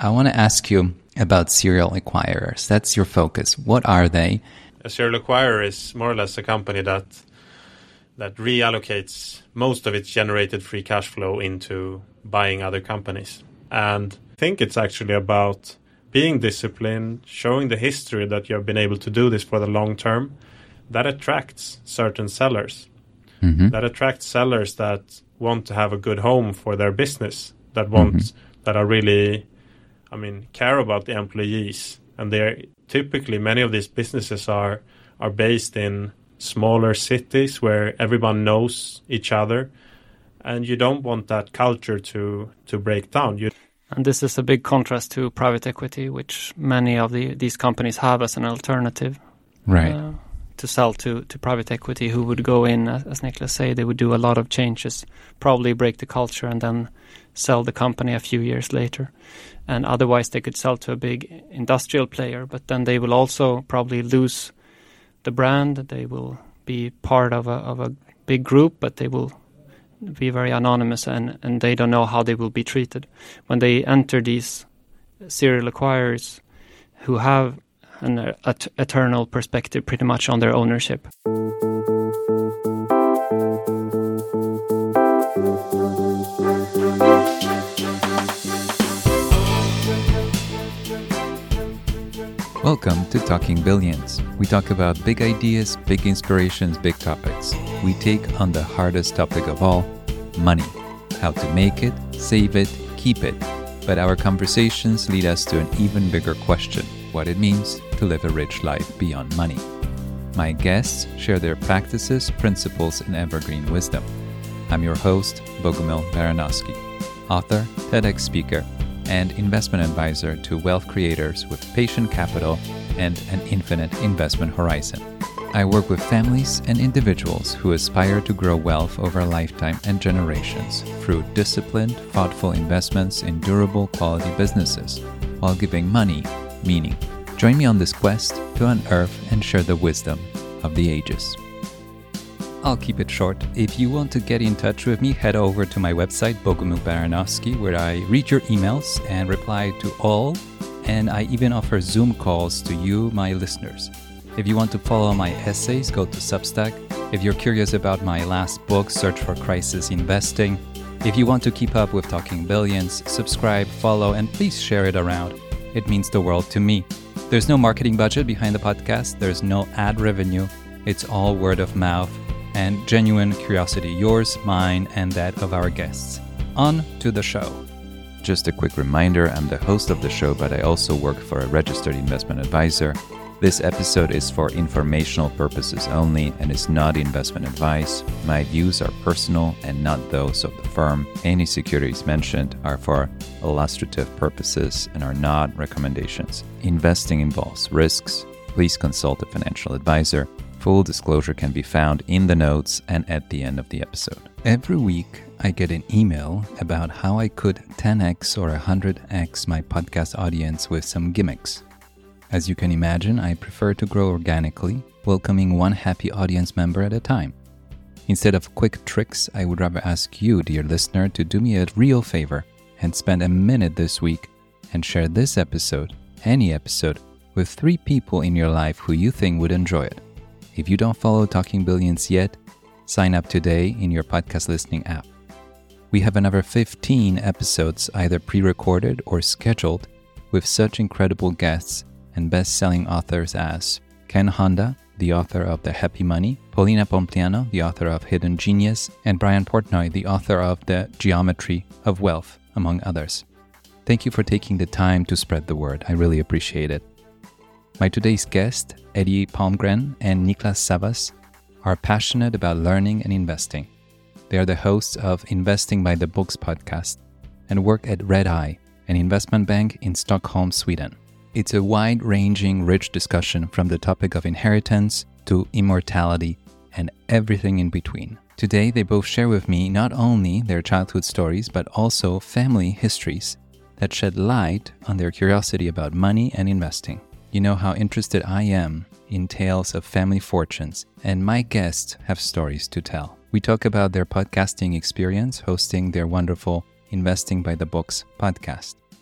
I want to ask you about serial acquirers. That's your focus. What are they? A serial acquirer is more or less a company that reallocates most of its generated free cash flow into buying other companies. And I think it's actually about being disciplined, showing the history that you have been able to do this for the long term. That attracts certain sellers. Mm-hmm. That attracts sellers that want to have a good home for their business, that are really, care about the employees. And they're typically, many of these businesses are based in smaller cities where everyone knows each other, and you don't want that culture to break down. And this is a big contrast to private equity, which many of these companies have as an alternative. Right. To sell to private equity, who would go in, as Niklas say, they would do a lot of changes, probably break the culture, and then sell the company a few years later. And otherwise they could sell to a big industrial player, but then they will also probably lose the brand. They will be part of a big group, but they will be very anonymous, and they don't know how they will be treated. When they enter these serial acquirers who have an eternal perspective pretty much on their ownership. Welcome to Talking Billions. We talk about big ideas, big inspirations, big topics. We take on the hardest topic of all, money. How to make it, save it, keep it. But our conversations lead us to an even bigger question: what it means to live a rich life beyond money. My guests share their practices, principles, and evergreen wisdom. I'm your host, Bogumil Baranowski, author, TEDx speaker, and investment advisor to wealth creators with patient capital and an infinite investment horizon. I work with families and individuals who aspire to grow wealth over a lifetime and generations through disciplined, thoughtful investments in durable, quality businesses, while giving money meaning. Join me on this quest to unearth and share the wisdom of the ages. I'll keep it short. If you want to get in touch with me, head over to my website, Bogumil Baranowski, where I read your emails and reply to all, and I even offer Zoom calls to you, my listeners. If you want to follow my essays, go to Substack. If you're curious about my last book, Search for Crisis Investing. If you want to keep up with Talking Billions, subscribe, follow, and please share it around. It means the world to me. There's no marketing budget behind the podcast. There's no ad revenue. It's all word of mouth and genuine curiosity, yours, mine, and that of our guests. On to the show. Just a quick reminder, I'm the host of the show, but I also work for a registered investment advisor. This episode is for informational purposes only and is not investment advice. My views are personal and not those of the firm. Any securities mentioned are for illustrative purposes and are not recommendations. Investing involves risks. Please consult a financial advisor. Full disclosure can be found in the notes and at the end of the episode. Every week, I get an email about how I could 10x or 100x my podcast audience with some gimmicks. As you can imagine, I prefer to grow organically, welcoming one happy audience member at a time. Instead of quick tricks, I would rather ask you, dear listener, to do me a real favor and spend a minute this week and share this episode, any episode, with 3 people in your life who you think would enjoy it. If you don't follow Talking Billions yet, sign up today in your podcast listening app. We have another 15 episodes either pre-recorded or scheduled with such incredible guests and best-selling authors as Ken Honda, the author of The Happy Money, Paulina Pompliano, the author of Hidden Genius, and Brian Portnoy, the author of The Geometry of Wealth, among others. Thank you for taking the time to spread the word. I really appreciate it. My today's guests, Eddie Palmgren and Niklas Savas, are passionate about learning and investing. They are the hosts of Investing by the Books podcast and work at Redeye, an investment bank in Stockholm, Sweden. It's a wide-ranging, rich discussion from the topic of inheritance to immortality and everything in between. Today, they both share with me not only their childhood stories, but also family histories that shed light on their curiosity about money and investing. You know how interested I am in tales of family fortunes, and my guests have stories to tell. We talk about their podcasting experience hosting their wonderful Investing by the Books podcast.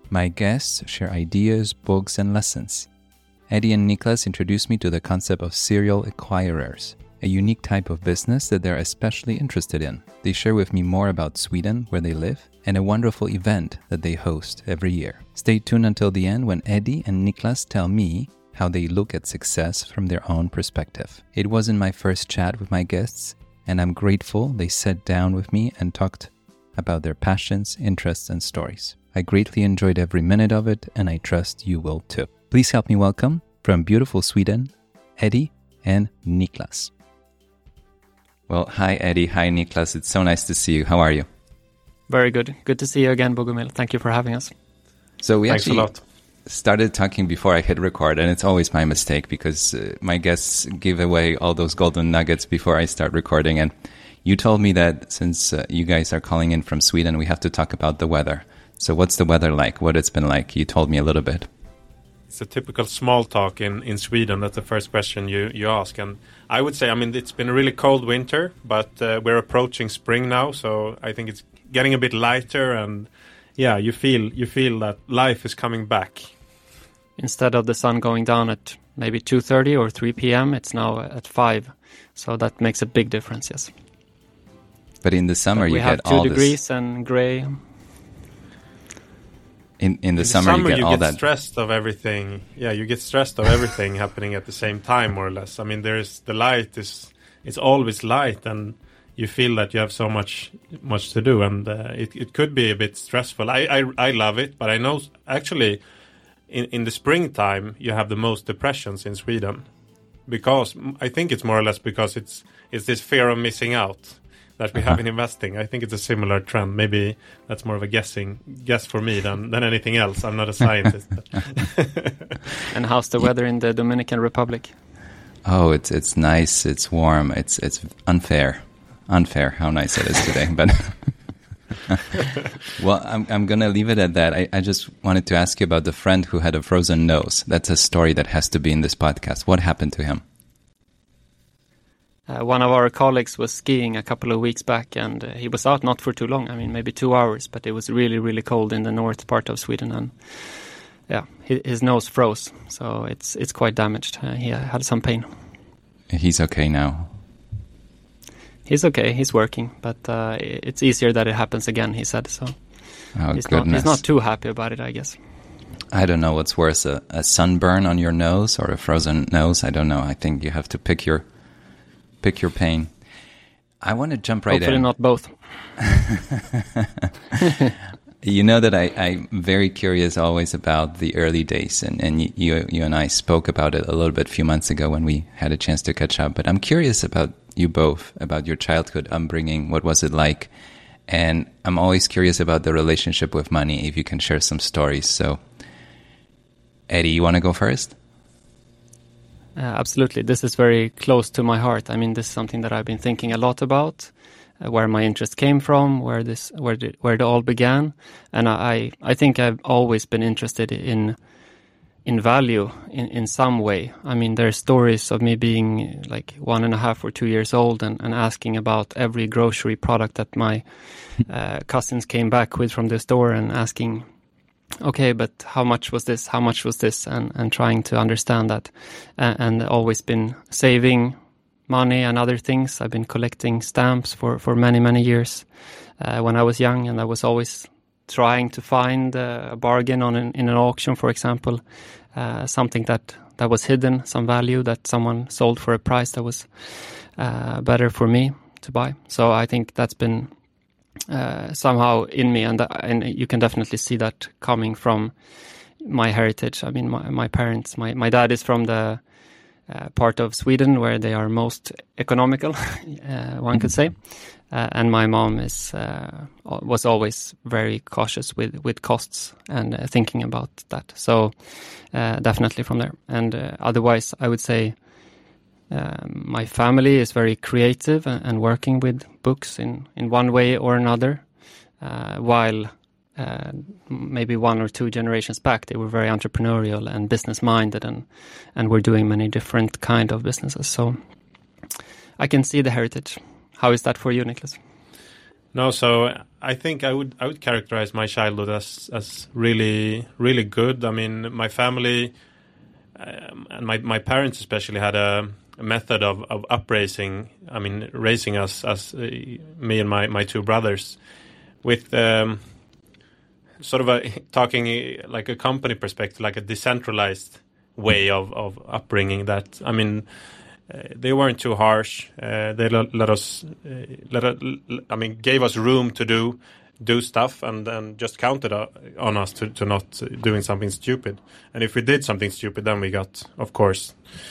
My guests share ideas, books, and lessons. Eddie and Niklas introduced me to the concept of serial acquirers, a unique type of business that they're especially interested in. They share with me more about Sweden, where they live, and a wonderful event that they host every year. Stay tuned until the end when Eddie and Niklas tell me how they look at success from their own perspective. It wasn't my first chat with my guests, and I'm grateful they sat down with me and talked about their passions, interests, and stories. I greatly enjoyed every minute of it, and I trust you will too. Please help me welcome, from beautiful Sweden, Eddie and Niklas. Well, hi Eddie, hi Niklas. It's so nice to see you. How are you? Very good. Good to see you again, Bogomil. Thank you for having us. So we Thanks actually a lot. Started talking before I hit record, and it's always my mistake because my guests give away all those golden nuggets before I start recording. And you told me that since you guys are calling in from Sweden, we have to talk about the weather. So what's the weather like? What it's been like? You told me a little bit. It's a typical small talk in Sweden. That's the first question you ask. And I would say, I mean, it's been a really cold winter, but we're approaching spring now. So I think it's getting a bit lighter. And yeah, you feel that life is coming back. Instead of the sun going down at maybe 2:30 or 3 p.m., it's now at 5. So that makes a big difference, yes. But in the summer, you get all this... We have 2 degrees and gray. In the summer, you get all that... stressed of everything. Yeah, you get stressed of everything happening at the same time, more or less. I mean, there's the light it's always light, and you feel that you have so much to do, and it could be a bit stressful. I love it, but I know actually in the springtime you have the most depressions in Sweden, because I think it's more or less because it's this fear of missing out that we have in investing. I think it's a similar trend. Maybe that's more of a guess for me than anything else. I'm not a scientist. And how's the weather in the Dominican Republic? Oh, it's nice. It's warm. It's unfair how nice it is today. But well, I'm gonna leave it at that. I just wanted to ask you about the friend who had a frozen nose. That's a story that has to be in this podcast. What happened to him? One of our colleagues was skiing a couple of weeks back, and he was out not for too long. I mean, maybe 2 hours, but it was really, really cold in the north part of Sweden, and yeah, his nose froze, so it's quite damaged. He had some pain. He's okay now. He's okay. He's working, but it's easier that it happens again, he said. So he's not too happy about it, I guess. I don't know what's worse, a sunburn on your nose or a frozen nose. I don't know. I think you have to pick your pain. I want to jump right in. Hopefully not both. You know that I'm very curious always about the early days, and you and I spoke about it a little bit a few months ago when we had a chance to catch up. But I'm curious about you both, about your childhood upbringing. What was it like? And I'm always curious about the relationship with money, if you can share some stories. So, Eddie, you want to go first? Absolutely. This is very close to my heart. I mean, this is something that I've been thinking a lot about, where my interest came from, where it all began. And I think I've always been interested in value in some way. I mean, there are stories of me being like 1.5 or 2 years old and asking about every grocery product that my cousins came back with from the store and asking, okay, but how much was this? How much was this? And trying to understand that. And always been saving money and other things. I've been collecting stamps for many, many years when I was young, and I was always trying to find a bargain in an auction, for example, something that was hidden, some value that someone sold for a price that was better for me to buy. So I think that's been somehow in me, and you can definitely see that coming from my heritage. I mean, my parents, my dad is from the part of Sweden where they are most economical, one could say, and my mom was always very cautious with costs and thinking about that. So definitely from there. And otherwise, I would say my family is very creative and working with books in one way or another, while maybe 1 or 2 generations back they were very entrepreneurial and business minded and were doing many different kind of businesses. So I can see the heritage. How is that for you, Niklas? No, so I think I would characterize my childhood as really, really good. I mean, my family and my parents especially had a method of upraising. I mean, raising us as me and my two brothers with sort of talking like a company perspective, like a decentralized way of upbringing. That, I mean, they weren't too harsh. They gave us room to do stuff, and just counted on us to not doing something stupid. And if we did something stupid, then we got, of course,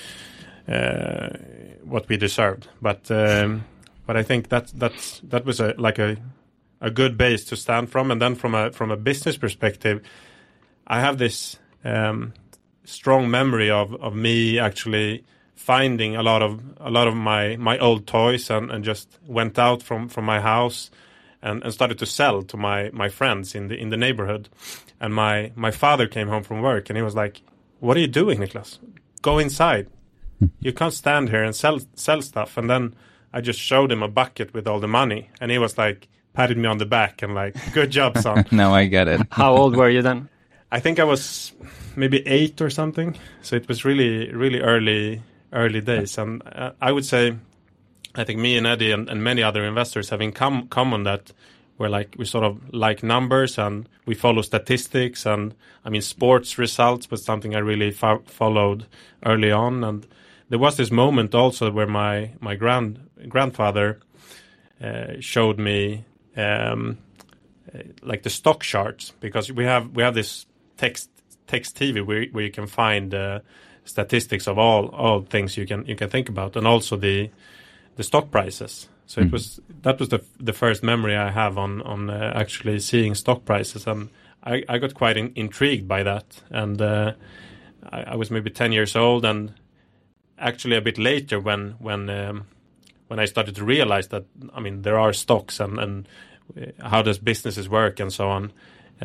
what we deserved. But I think that was a good base to stand from. And then from a business perspective, I have this strong memory of me actually finding a lot of my old toys and just went out from my house and started to sell to my friends in the neighborhood. And my father came home from work and he was like, "What are you doing, Niklas? Go inside. You can't stand here and sell stuff." And then I just showed him a bucket with all the money, and he was like, patted me on the back and like, "Good job, son." Now I get it. How old were you then? I think I was maybe 8 or something. So it was really, really early days. And I would say, I think me and Eddie and many other investors have in common that we sort of like numbers and we follow statistics. And I mean, sports results was something I really followed early on. And there was this moment also where my grandfather showed me like the stock charts, because we have this text TV where you can find statistics of all things you can think about, and also the stock prices. So that was the first memory I have on actually seeing stock prices, and I got quite intrigued by that. And I was maybe 10 years old, and actually a bit later when I started to realize that, I mean, there are stocks and how does businesses work and so on.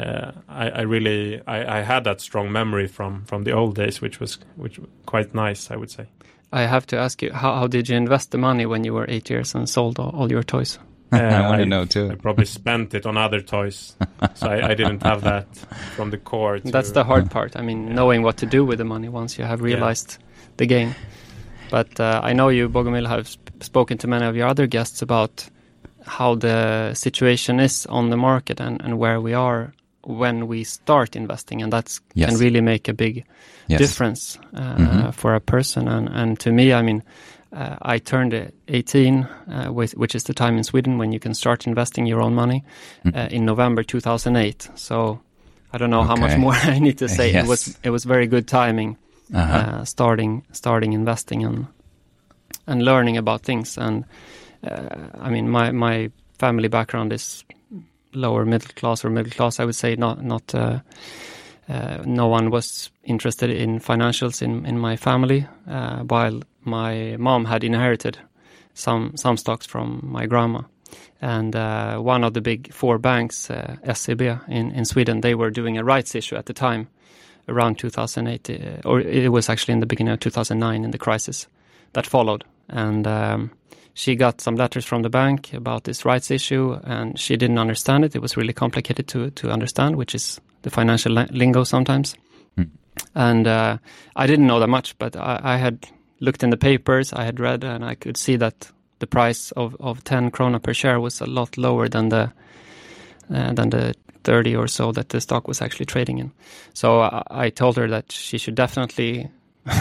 I had that strong memory from the old days, which was quite nice, I would say. I have to ask you, how did you invest the money when you were 8 years and sold all your toys? I want to know too. I probably spent it on other toys, so I didn't have that from the core. That's the hard part. I mean, knowing what to do with the money once you have realized the game. But I know you, Bogomil, have spoken to many of your other guests about how the situation is on the market and where we are when we start investing, and that can really make a big difference for a person. And to me, I mean, I turned 18, which is the time in Sweden when you can start investing your own money, in November 2008. So I don't know how much more I need to say. It was very good timing, starting investing and learning about things. And I mean, my family background is lower middle class, I would say. Not no one was interested in financials in my family, while my mom had inherited some stocks from my grandma. And one of the big 4 banks, SEB in Sweden, they were doing a rights issue at the time, around 2008, or it was actually in the beginning of 2009, in the crisis that followed. And she got some letters from the bank about this rights issue, and she didn't understand it. It was really complicated to understand, which is the financial lingo sometimes. And I didn't know that much, but I had looked in the papers, I had read, and I could see that the price of 10 krona per share was a lot lower than the 30 or so that the stock was actually trading in. So I told her that she should definitely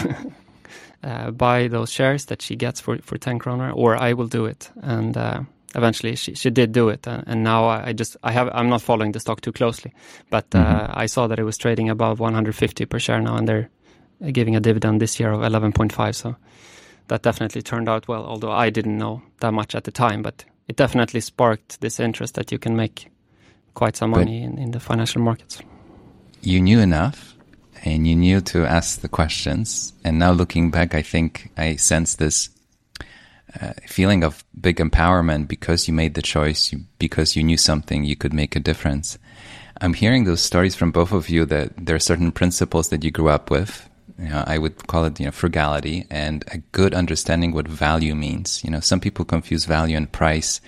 buy those shares that she gets for 10 kronor, or I will do it. And eventually she did do it. And now I'm not following the stock too closely, but I saw that it was trading above 150 per share now, and they're giving a dividend this year of 11.5. So that definitely turned out well, although I didn't know that much at the time, but it definitely sparked this interest that you can make quite some money in the financial markets. You knew enough, and you knew to ask the questions. And now looking back, I think I sense this feeling of big empowerment because you made the choice, because you knew something, you could make a difference. I'm hearing those stories from both of you that there are certain principles that you grew up with. I would call it, frugality and a good understanding what value means. Some people confuse value and price,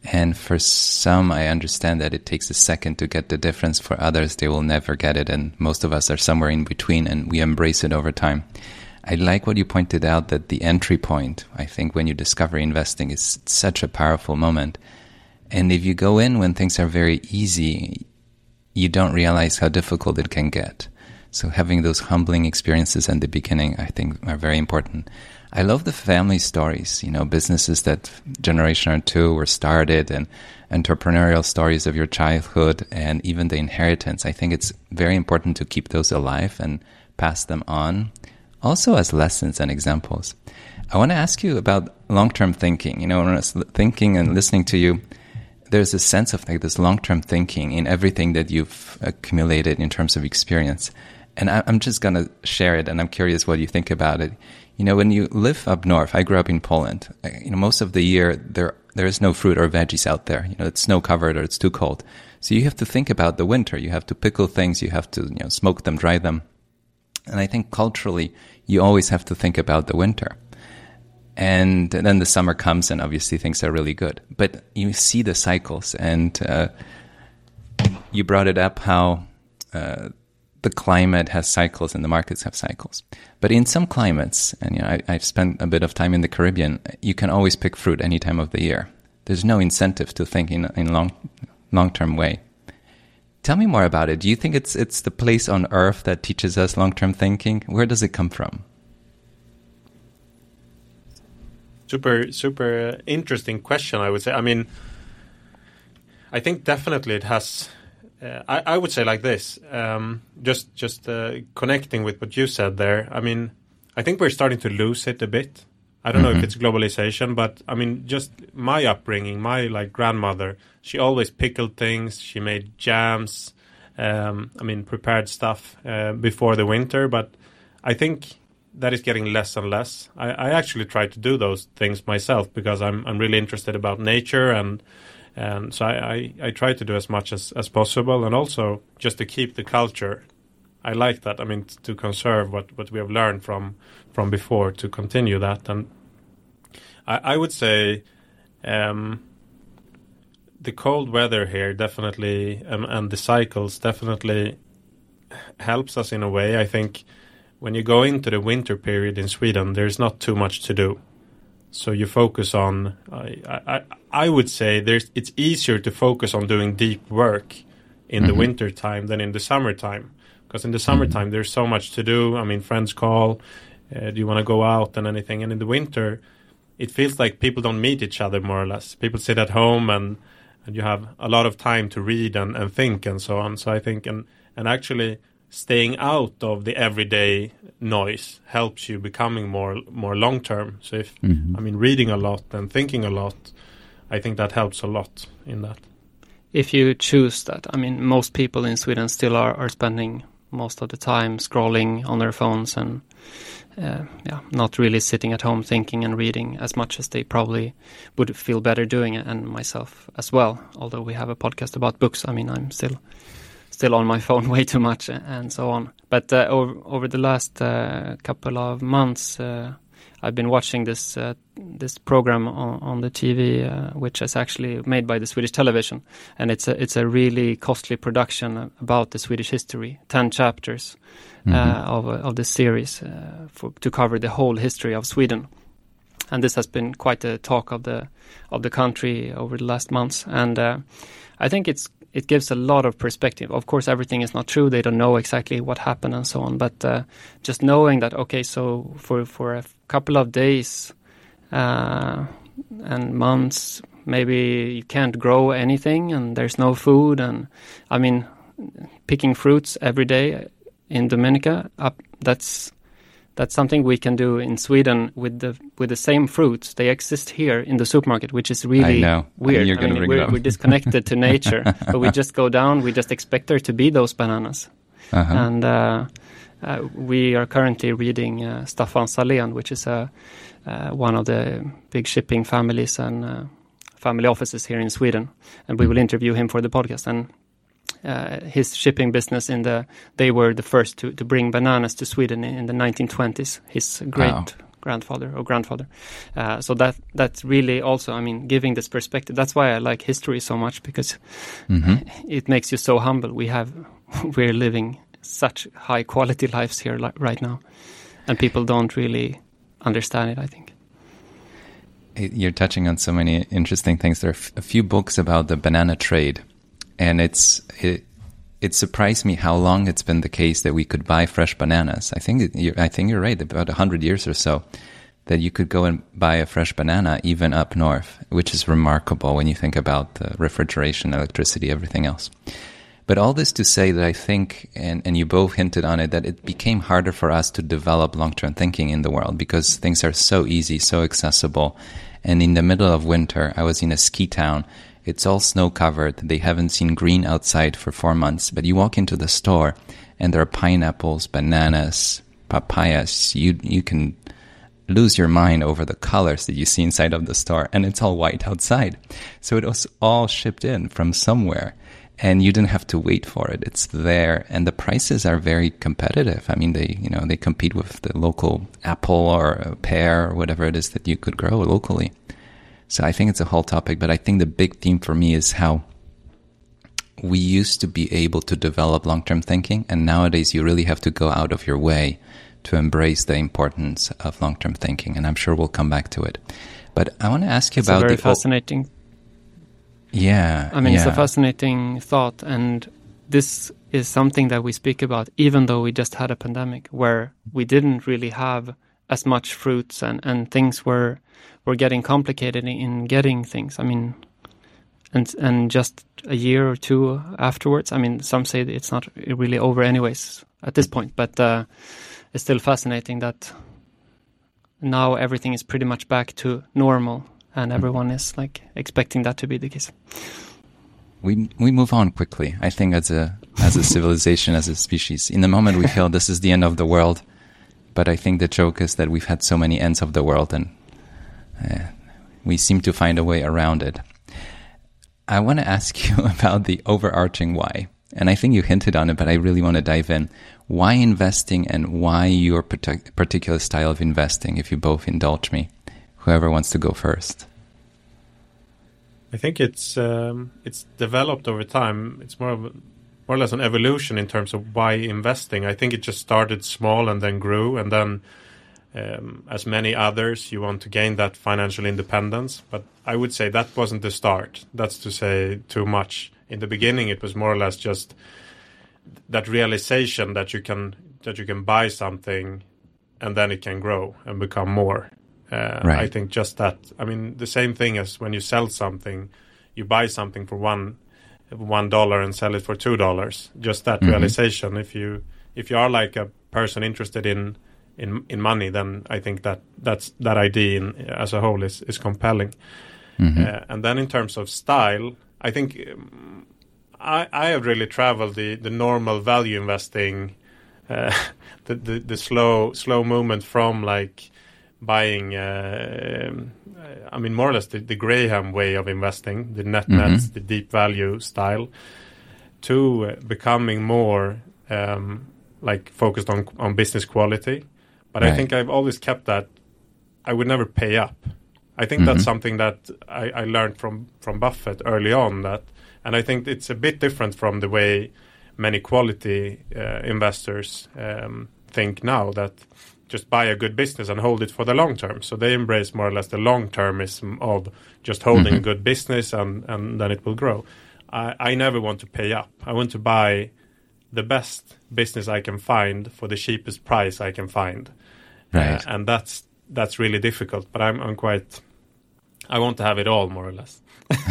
And for some, I understand that it takes a second to get the difference. For others, they will never get it. And most of us are somewhere in between, and we embrace it over time. I like what you pointed out, that the entry point, I think, when you discover investing is such a powerful moment. And if you go in when things are very easy, you don't realize how difficult it can get. So having those humbling experiences in the beginning, I think, are very important. I love the family stories, businesses that generation or two were started, and entrepreneurial stories of your childhood, and even the inheritance. I think it's very important to keep those alive and pass them on, also as lessons and examples. I want to ask you about long-term thinking. When I was thinking and listening to you, there's a sense of like this long-term thinking in everything that you've accumulated in terms of experience. And I'm just going to share it, and I'm curious what you think about it. When you live up north, I grew up in Poland. Most of the year there is no fruit or veggies out there. It's snow covered or it's too cold. So you have to think about the winter. You have to pickle things. You have to smoke them, dry them. And I think culturally, you always have to think about the winter. And then the summer comes, and obviously things are really good. But you see the cycles, and you brought it up how the climate has cycles and the markets have cycles. But in some climates, and I've spent a bit of time in the Caribbean, you can always pick fruit any time of the year. There's no incentive to think in long-term way. Tell me more about it. Do you think it's the place on earth that teaches us long-term thinking? Where does it come from? Super interesting question, I would say. I mean, I think definitely it has. I would say like this, just connecting with what you said there. I mean, I think we're starting to lose it a bit. I don't know if it's globalization, but I mean, just my upbringing, my grandmother, she always pickled things. She made jams, prepared stuff before the winter. But I think that is getting less and less. I actually try to do those things myself because I'm really interested about nature, and so I try to do as much as possible, and also just to keep the culture. I like that. I mean, to conserve what we have learned from before, to continue that. And I would say the cold weather here definitely, and the cycles definitely helps us in a way. I think when you go into the winter period in Sweden, there's not too much to do. So you focus on, I would say it's easier to focus on doing deep work in the winter time than in the summertime. Because in the summertime, there's so much to do. I mean, friends call, do you want to go out and anything? And in the winter, it feels like people don't meet each other, more or less. People sit at home, and you have a lot of time to read and think and so on. So I think, and actually staying out of the everyday noise helps you becoming more long-term. So if, reading a lot and thinking a lot, I think that helps a lot in that. If you choose that, I mean, most people in Sweden still are spending most of the time scrolling on their phones and not really sitting at home thinking and reading as much as they probably would feel better doing it, and myself as well. Although we have a podcast about books, I mean, I'm still on my phone way too much and so on. But over the last couple of months, I've been watching this program on the TV, which is actually made by the Swedish television, and it's a really costly production about the Swedish history. 10 chapters of the series to cover the whole history of Sweden, and this has been quite a talk of the country over the last months. And I think it gives a lot of perspective. Of course, everything is not true. They don't know exactly what happened and so on. But just knowing that, okay, so for a couple of days and months, maybe you can't grow anything and there's no food. And I mean, picking fruits every day in Dominica, that's something we can do in Sweden with the same fruits. They exist here in the supermarket, which is really weird. We're disconnected to nature, but we just go down. We just expect there to be those bananas. And we are currently reading Staffan Salén, which is one of the big shipping families and family offices here in Sweden. And we will interview him for the podcast. And his shipping business they were the first to bring bananas to Sweden in the 1920s. His grandfather or grandfather. So that's really also, I mean, giving this perspective. That's why I like history so much, because it makes you so humble. We're living such high quality lives here right now, and people don't really understand it, I think. You're touching on so many interesting things. There are a few books about the banana trade, and it surprised me how long it's been the case that we could buy fresh bananas. I think you're right. About 100 years or so, that you could go and buy a fresh banana even up north, which is remarkable when you think about the refrigeration, electricity, everything else. But all this to say that I think, and you both hinted on it, that it became harder for us to develop long-term thinking in the world because things are so easy, so accessible. And in the middle of winter, I was in a ski town. It's all snow-covered. They haven't seen green outside for 4 months. But you walk into the store, and there are pineapples, bananas, papayas. You can lose your mind over the colors that you see inside of the store, and it's all white outside. So it was all shipped in from somewhere, and you didn't have to wait for it. It's there, and the prices are very competitive. I mean, they compete with the local apple or a pear or whatever it is that you could grow locally. So I think it's a whole topic, but I think the big theme for me is how we used to be able to develop long-term thinking, and nowadays you really have to go out of your way to embrace the importance of long-term thinking, and I'm sure we'll come back to it. But I want to ask you about a very fascinating. Yeah. I mean, it's a fascinating thought, and this is something that we speak about, even though we just had a pandemic where we didn't really have as much fruits and things were getting complicated in getting things. I mean, and just a year or two afterwards, I mean, some say that it's not really over anyways at this point, but it's still fascinating that now everything is pretty much back to normal, and everyone is like expecting that to be the case. We move on quickly, I think, as a civilization, as a species. In the moment, we feel this is the end of the world. But I think the joke is that we've had so many ends of the world, and we seem to find a way around it. I want to ask you about the overarching why. And I think you hinted on it, but I really want to dive in. Why investing, and why your particular style of investing, if you both indulge me? Whoever wants to go first. I think it's developed over time. It's more or less an evolution in terms of why investing. I think it just started small and then grew, and then as many others, you want to gain that financial independence. But I would say that wasn't the start. That's to say too much. In the beginning, it was more or less just that realization that you can buy something and then it can grow and become more. Right. I think just that. I mean, the same thing as when you sell something, you buy something for $1 and sell it for $2. Just that realization. If you are like a person interested in money, then I think that idea as a whole is compelling. And then in terms of style, I think I have really traveled the normal value investing, the slow movement from like buying, I mean, more or less the Graham way of investing, the nets, the deep value style, to becoming more like focused on business quality. But right. I think I've always kept that I would never pay up. I think that's something that I learned from Buffett early on, and I think it's a bit different from the way many quality investors think now, that just buy a good business and hold it for the long term. So they embrace more or less the long-termism of just holding a good business and then it will grow. I never want to pay up. I want to buy the best business I can find for the cheapest price I can find. Right. And that's really difficult, but I'm quite... I want to have it all, more or less.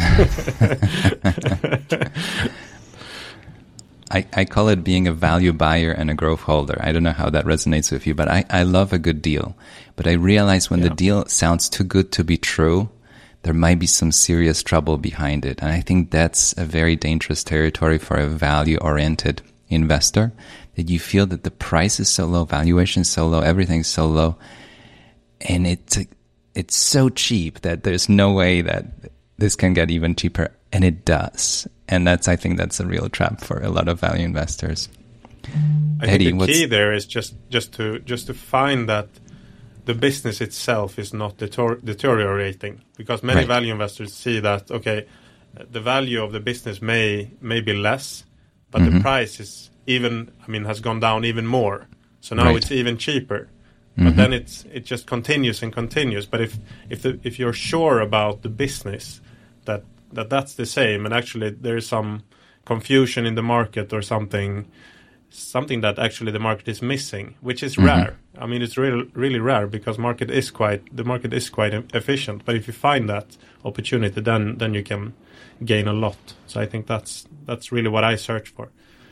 I call it being a value buyer and a growth holder. I don't know how that resonates with you, but I love a good deal. But I realize when the deal sounds too good to be true, there might be some serious trouble behind it. And I think that's a very dangerous territory for a value-oriented investor, that you feel that the price is so low, valuation is so low, everything's so low, and it's so cheap that there's no way that this can get even cheaper, and it does. And I think that's a real trap for a lot of value investors. I think the key there is just to find that the business itself is not deteriorating, because many value investors see that, okay, the value of the business may be less, but the price is has gone down even more. So now it's even cheaper. But then it just continues and continues. But if you're sure about the business that's the same, and actually there is some confusion in the market or something that actually the market is missing, which is rare. I mean, it's really rare, because the market is quite efficient. But if you find that opportunity, then you can gain a lot. So I think that's really what I search for.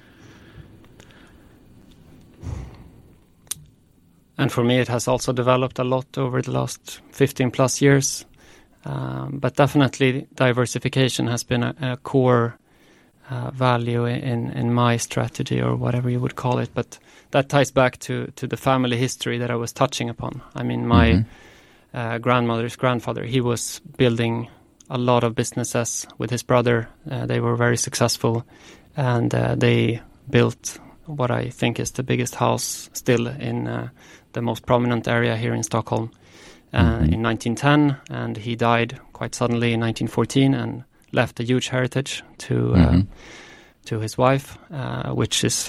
And for me, it has also developed a lot over the last 15 plus years. But definitely diversification has been a core value in my strategy, or whatever you would call it. But that ties back to the family history that I was touching upon. I mean, my grandmother's grandfather, he was building a lot of businesses with his brother. They were very successful, and they built what I think is the biggest house still in the most prominent area here in Stockholm in 1910, and he died quite suddenly in 1914 and left a huge heritage to his wife, which is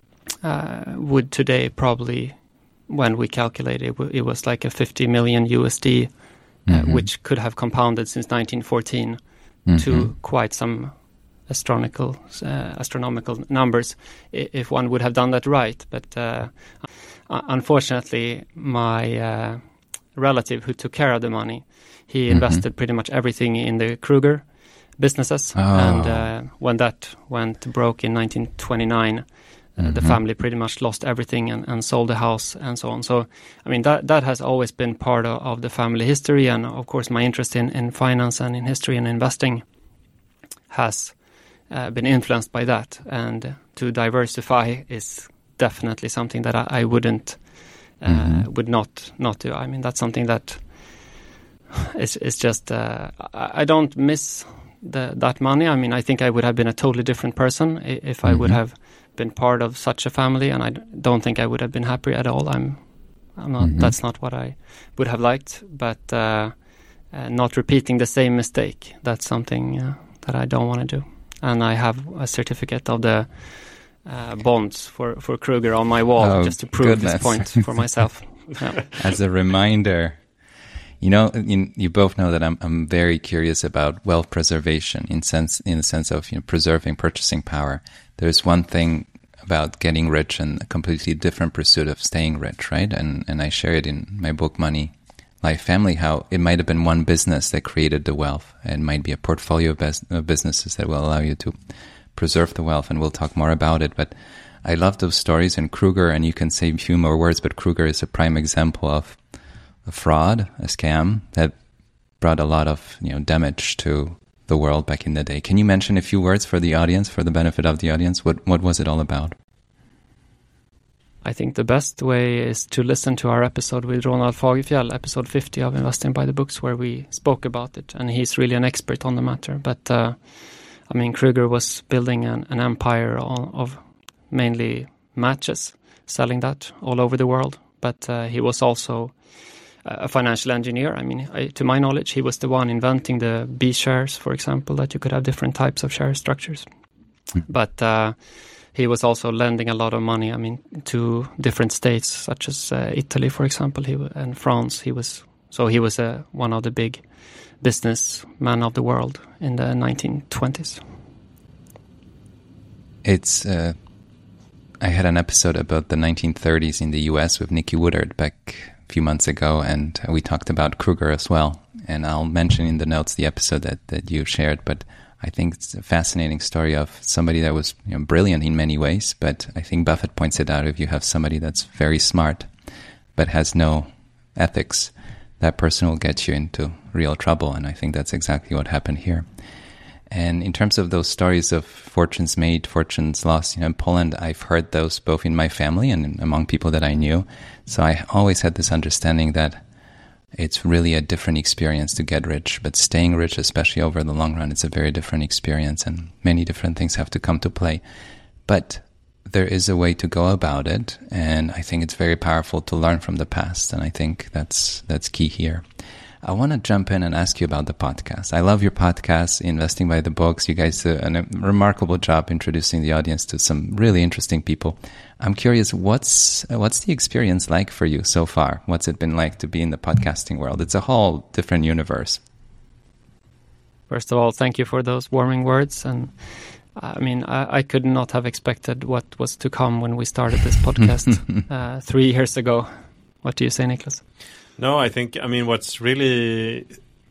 would today probably, when we calculate it, it was like a 50 million USD, which could have compounded since 1914 to quite some astronomical numbers if one would have done that right. But unfortunately, my relative who took care of the money, he invested pretty much everything in the Kruger businesses. And when that went broke in 1929, the family pretty much lost everything and sold the house and so on. So, I mean, that has always been part of the family history. And of course, my interest in finance and in history and investing has been influenced by that. And to diversify is definitely something that I wouldn't would not do. I mean, that's something that is just I don't miss that money. I mean, I think I would have been a totally different person if I would have been part of such a family, and I don't think I would have been happy at all. I'm not. That's not what I would have liked. But not repeating the same mistake, that's something that I don't want to do. And I have a certificate of the bonds for Kruger on my wall just to prove this point for myself. Yeah. As a reminder, you both know that I'm very curious about wealth preservation in the sense of preserving purchasing power. There's one thing about getting rich and a completely different pursuit of staying rich, right? And I share it in my book, Money, Life, Family, how it might have been one business that created the wealth. It might be a portfolio of businesses that will allow you to preserve the wealth, and we'll talk more about it. But I love those stories, and Kruger, and you can say a few more words, but Kruger is a prime example of a fraud, a scam that brought a lot of damage to the world back in the day. Can you mention a few words for the audience, for the benefit of the audience? What was it all about? I think the best way is to listen to our episode with Ronald Fagerfjell, episode 50 of Investing by the Books, where we spoke about it, and he's really an expert on the matter. But I mean, Kruger was building an empire of mainly matches, selling that all over the world. But he was also a financial engineer. I mean, to my knowledge, he was the one inventing the B shares, for example, that you could have different types of share structures. But he was also lending a lot of money, I mean, to different states, such as Italy, for example, and France. He was one of the big businessmen of the world in the 1920s. I had an episode about the 1930s in the US with Nikki Woodard back a few months ago, and we talked about Kruger as well. And I'll mention in the notes the episode that you shared, but I think it's a fascinating story of somebody that was brilliant in many ways, but I think Buffett points it out, if you have somebody that's very smart but has no ethics, that person will get you into real trouble, and I think that's exactly what happened here. And in terms of those stories of fortunes made, fortunes lost, in Poland, I've heard those both in my family and among people that I knew. So I always had this understanding that it's really a different experience to get rich, but staying rich, especially over the long run, it's a very different experience, and many different things have to come to play. But there is a way to go about it, and I think it's very powerful to learn from the past, and I think that's key here. I want to jump in and ask you about the podcast. I love your podcast, Investing by the Books. You guys do a remarkable job introducing the audience to some really interesting people. I'm curious, what's the experience like for you so far? What's it been like to be in the podcasting world? It's a whole different universe. First of all, thank you for those warming words. And I mean, I could not have expected what was to come when we started this podcast 3 years ago. What do you say, Niklas? No, I think, what's really,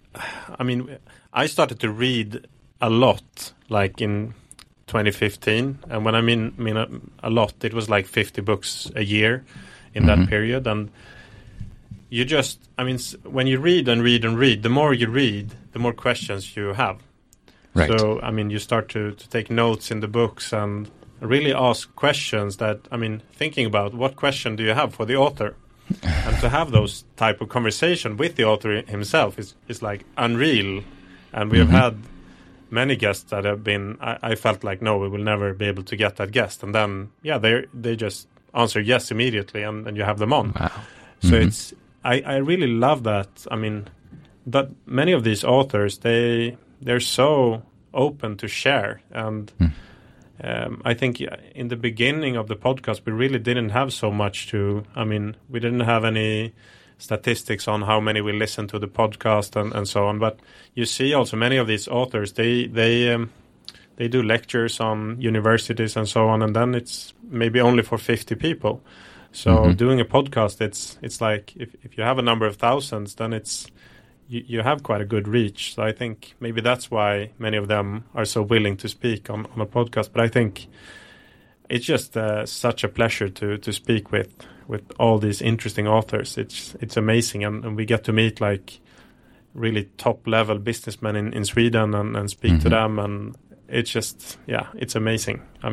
I started to read a lot, like in 2015. And when I mean a lot, it was like 50 books a year in that period. And you just, when you read and read and read, the more you read, the more questions you have. Right. So, you start to take notes in the books and really ask questions that, thinking about what question do you have for the author? And to have those type of conversation with the author himself is like unreal. And we have had many guests that have been, I felt like, no, we will never be able to get that guest. And then, they just answer yes immediately and you have them on. Wow. So it's, I really love that. That many of these authors, they're so open to share. And I think in the beginning of the podcast, we really didn't have so much to, we didn't have any statistics on how many will listen to the podcast and so on. But you see also many of these authors, they do lectures on universities and so on, and then it's maybe only for 50 people. So doing a podcast, it's like if you have a number of thousands, then you have quite a good reach. So I think maybe that's why many of them are so willing to speak on a podcast. But I think it's just such a pleasure to speak with all these interesting authors. It's amazing. And we get to meet like really top level businessmen in Sweden and speak to them. And it's just, it's amazing. I'm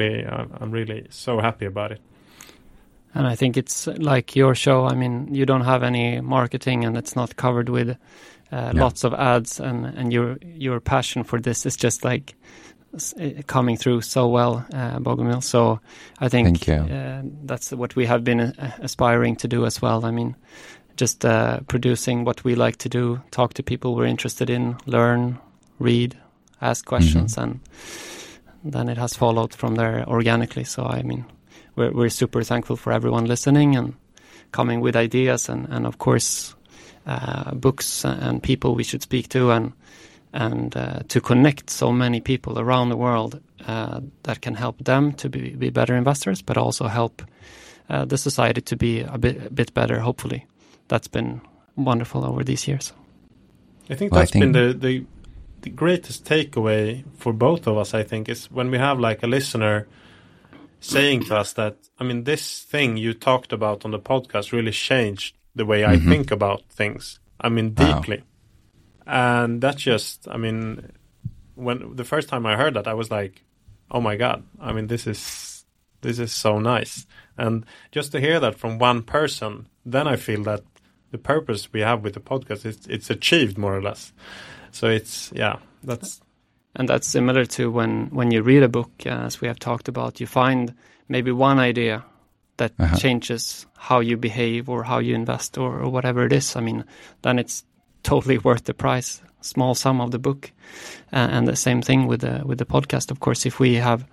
really so happy about it. And I think it's like your show. You don't have any marketing, and it's not covered with lots of ads. And your passion for this is just like coming through so well, Bogomil. So I think that's what we have been aspiring to do as well. Just producing what we like to do, talk to people we're interested in, learn, read, ask questions, and then it has followed from there organically. So we're super thankful for everyone listening and coming with ideas and of course books and people we should speak to and to connect so many people around the world that can help them to be better investors, but also help the society to be a bit better, hopefully. That's been wonderful over these years. I think been the greatest takeaway for both of us, I think, is when we have like a listener saying to us that, this thing you talked about on the podcast really changed the way I think about things. Deeply. Wow. And that's just, when the first time I heard that, I was like, oh my God, this is so nice. And just to hear that from one person, then I feel that the purpose we have with the podcast, it's achieved more or less. So that's... And that's similar to when you read a book, as we have talked about, you find maybe one idea that changes how you behave or how you invest or whatever it is. Then it's totally worth the price, small sum of the book. And the same thing with the podcast. Of course, if we have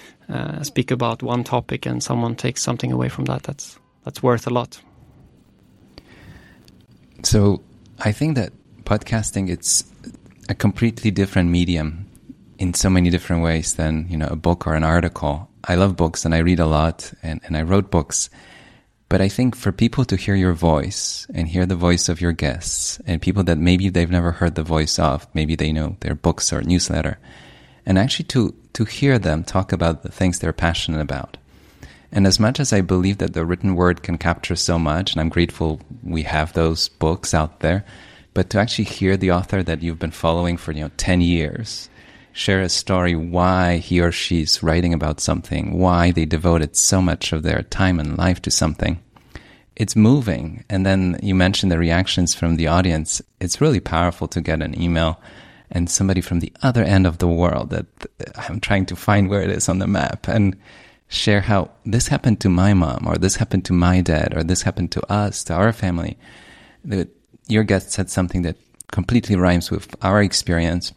speak about one topic and someone takes something away from that, that's worth a lot. So I think that podcasting, it's a completely different medium in so many different ways than, a book or an article. I love books and I read a lot and I wrote books. But I think for people to hear your voice and hear the voice of your guests and people that maybe they've never heard the voice of, maybe they know their books or newsletter, and actually to hear them talk about the things they're passionate about. And as much as I believe that the written word can capture so much, and I'm grateful we have those books out there, but to actually hear the author that you've been following for 10 years share a story why he or she's writing about something, why they devoted so much of their time and life to something, it's moving. And then you mentioned the reactions from the audience. It's really powerful to get an email and somebody from the other end of the world that I'm trying to find where it is on the map. And share how this happened to my mom, or this happened to my dad, or this happened to us, to our family. Your guest said something that completely rhymes with our experience.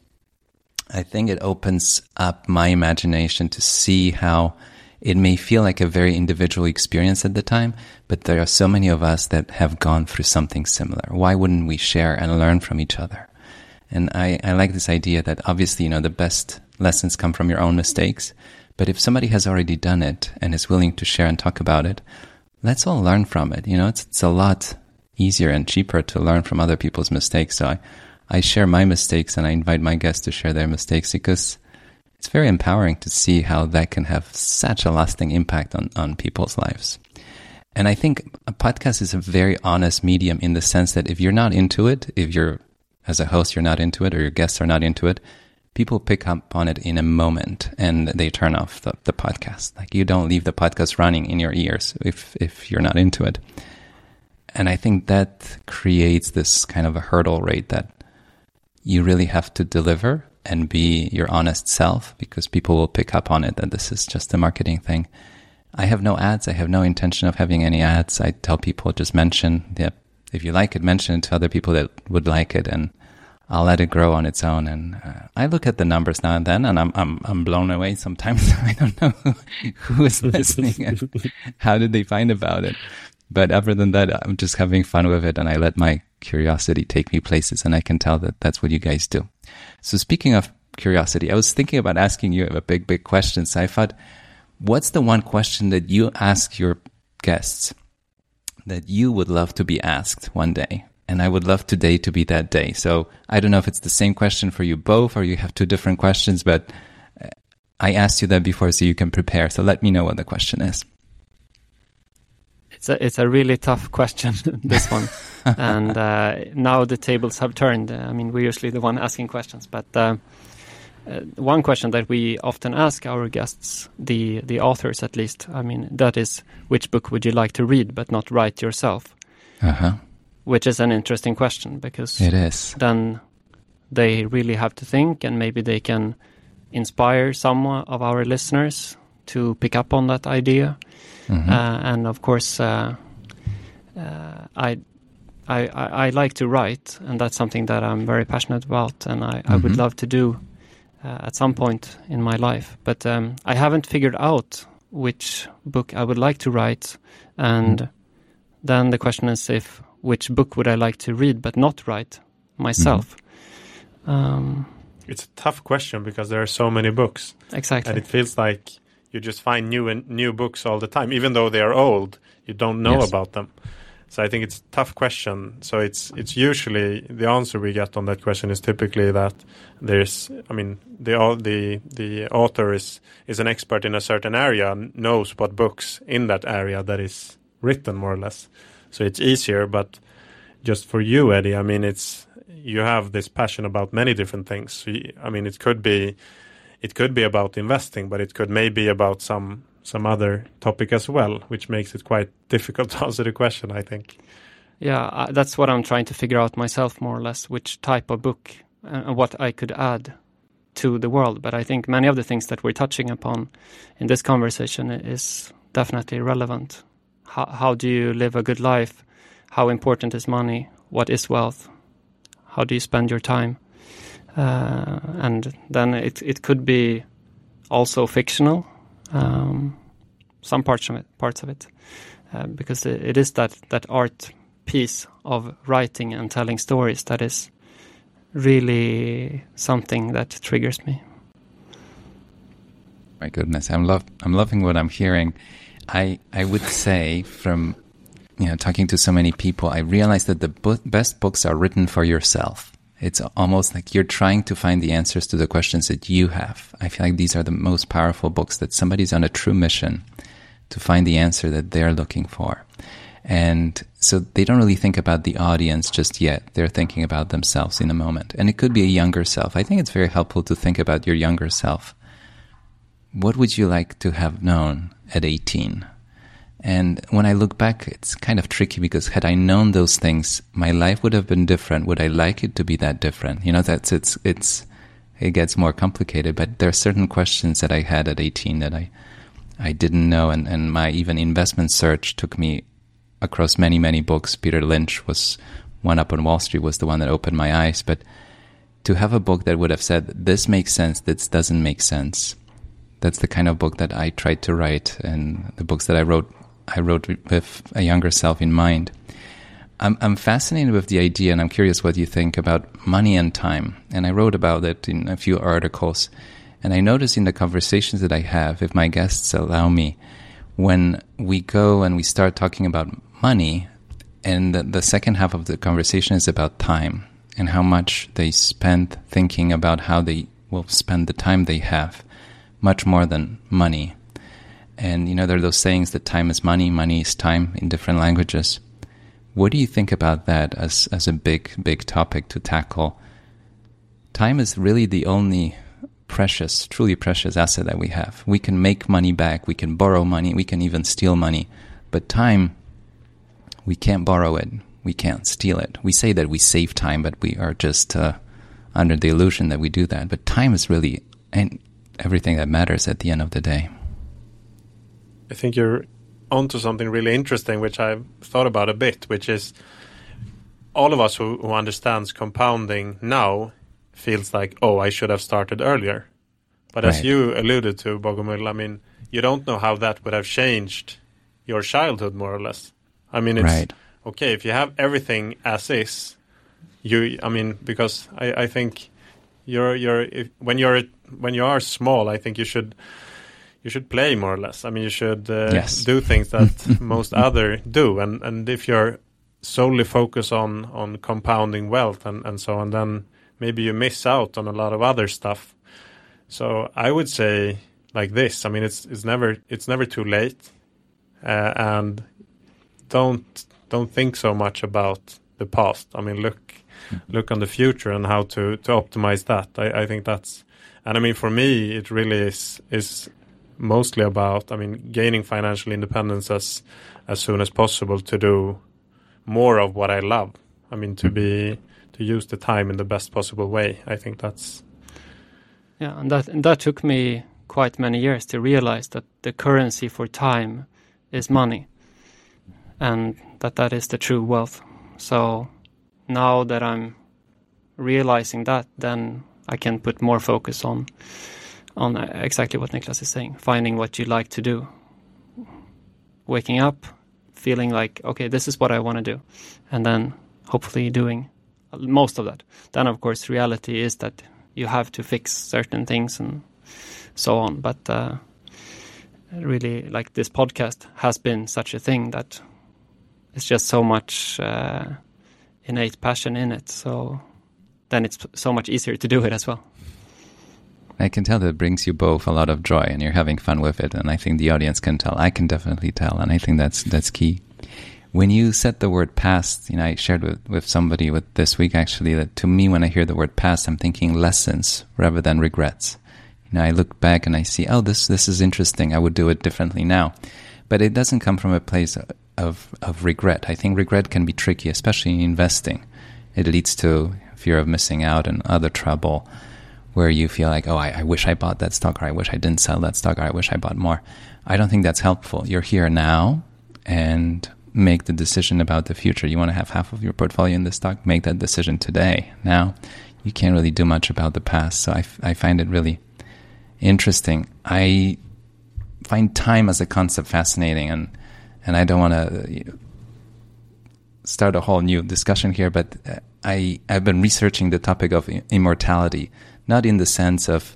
I think it opens up my imagination to see how it may feel like a very individual experience at the time, but there are so many of us that have gone through something similar. Why wouldn't we share and learn from each other? And I like this idea that obviously, the best lessons come from your own mistakes. But if somebody has already done it and is willing to share and talk about it, let's all learn from it. It's a lot easier and cheaper to learn from other people's mistakes. So I share my mistakes, and I invite my guests to share their mistakes, because it's very empowering to see how that can have such a lasting impact on people's lives. And I think a podcast is a very honest medium, in the sense that if you're not into it, if you're, as a host, you're not into it, or your guests are not into it, people pick up on it in a moment and they turn off the podcast. Like, you don't leave the podcast running in your ears if you're not into it. And I think that creates this kind of a hurdle rate that you really have to deliver and be your honest self, because people will pick up on it that this is just a marketing thing. I have no ads. I have no intention of having any ads. I tell people, just mention, if you like it, mention it to other people that would like it, and I'll let it grow on its own. And I look at the numbers now and then, and I'm blown away sometimes. I don't know who is listening and how did they find about it. But other than that, I'm just having fun with it, and I let my curiosity take me places, and I can tell that that's what you guys do. So speaking of curiosity, I was thinking about asking you a big question. So I thought, what's the one question that you ask your guests that you would love to be asked one day? And I would love today to be that day. So I don't know if it's the same question for you both, or you have two different questions, but I asked you that before so you can prepare. So let me know what the question is. It's a really tough question, this one. And now the tables have turned. I mean, we're usually the one asking questions. But one question that we often ask our guests, the authors at least, I mean, that is, which book would you like to read but not write yourself? Uh-huh. Which is an interesting question, because it is. Then they really have to think, and maybe they can inspire some of our listeners to pick up on that idea. Mm-hmm. And of course, I like to write, and that's something that I'm very passionate about, and I would love to do at some point in my life. But I haven't figured out which book I would like to write, and then the question is, which book would I like to read but not write myself? It's a tough question, because there are so many books. Exactly. And it feels like you just find new books all the time. Even though they are old, you don't know about them. So I think it's a tough question. So it's usually, the answer we get on that question is typically that the author is an expert in a certain area, knows what books in that area that is written, more or less. So it's easier. But just for you, Eddie, I mean, you have this passion about many different things. So, I mean, it could be about investing, but it could maybe about some other topic as well, which makes it quite difficult to answer the question, I think. Yeah, that's what I'm trying to figure out myself, more or less, which type of book and what I could add to the world. But I think many of the things that we're touching upon in this conversation is definitely relevant. How do you live a good life? How important is money? What is wealth? How do you spend your time? And then it could be also fictional, some parts of it, because it is that art piece of writing and telling stories that is really something that triggers me. My goodness, I'm loving what I'm hearing. I would say, from talking to so many people, I realize that the best books are written for yourself. It's almost like you're trying to find the answers to the questions that you have. I feel like these are the most powerful books, that somebody's on a true mission to find the answer that they're looking for. And so they don't really think about the audience just yet. They're thinking about themselves in a moment. And it could be a younger self. I think it's very helpful to think about your younger self. What would you like to have known at 18? And when I look back, it's kind of tricky, because had I known those things, my life would have been different. Would I like it to be that different? It gets more complicated, but there are certain questions that I had at 18 that I didn't know, and my even investment search took me across many, many books. Peter Lynch was One Up on Wall Street was the one that opened my eyes. But to have a book that would have said, this makes sense, this doesn't make sense, that's the kind of book that I tried to write. And the books that I wrote with a younger self in mind. I'm fascinated with the idea, and I'm curious what you think about money and time. And I wrote about it in a few articles. And I notice in the conversations that I have, if my guests allow me, when we go and we start talking about money, and the second half of the conversation is about time and how much they spend thinking about how they will spend the time they have, much more than money. And, there are those sayings that time is money, money is time in different languages. What do you think about that as a big, big topic to tackle? Time is really the only precious, truly precious asset that we have. We can make money back, we can borrow money, we can even steal money. But time, we can't borrow it, we can't steal it. We say that we save time, but we are just under the illusion that we do that. But time is really everything that matters at the end of the day. I think you're onto something really interesting, which I've thought about a bit, which is all of us who understands compounding now feels like, I should have started earlier. But as you alluded to, Bogomil, you don't know how that would have changed your childhood, more or less. It's okay if you have everything as is. Because I think when you are small, I think you should play, more or less. You should do things that most other do. And if you're solely focused on compounding wealth and so on, then maybe you miss out on a lot of other stuff. So I would say like this. It's never too late, and don't think so much about the past. Look on the future and how to optimize that. I think that's, and for me, it really is mostly about gaining financial independence as soon as possible to do more of what I love. To use the time in the best possible way. I think that's... Yeah, and that took me quite many years to realize that the currency for time is money, and that is the true wealth. So now that I'm realizing that, then I can put more focus on exactly what Niklas is saying, finding what you like to do. Waking up, feeling like, okay, this is what I want to do, and then hopefully doing most of that. Then, of course, reality is that you have to fix certain things and so on. But really, like this podcast has been such a thing that it's just so much innate passion in it. So then it's so much easier to do it as well. I can tell that it brings you both a lot of joy and you're having fun with it. And I think the audience can tell. I can definitely tell. And I think that's key. When you said the word past, I shared with somebody this week actually that to me, when I hear the word past, I'm thinking lessons rather than regrets. I look back and I see, this is interesting. I would do it differently now. But it doesn't come from a place of regret. I think regret can be tricky, especially in investing. It leads to fear of missing out and other trouble where you feel like, I wish I bought that stock, or I wish I didn't sell that stock, or I wish I bought more. I don't think that's helpful. You're here now and make the decision about the future. You want to have half of your portfolio in the stock, make that decision today. Now, you can't really do much about the past. So I find it really interesting. I find time as a concept fascinating, and I don't want to start a whole new discussion here, but I've been researching the topic of immortality, not in the sense of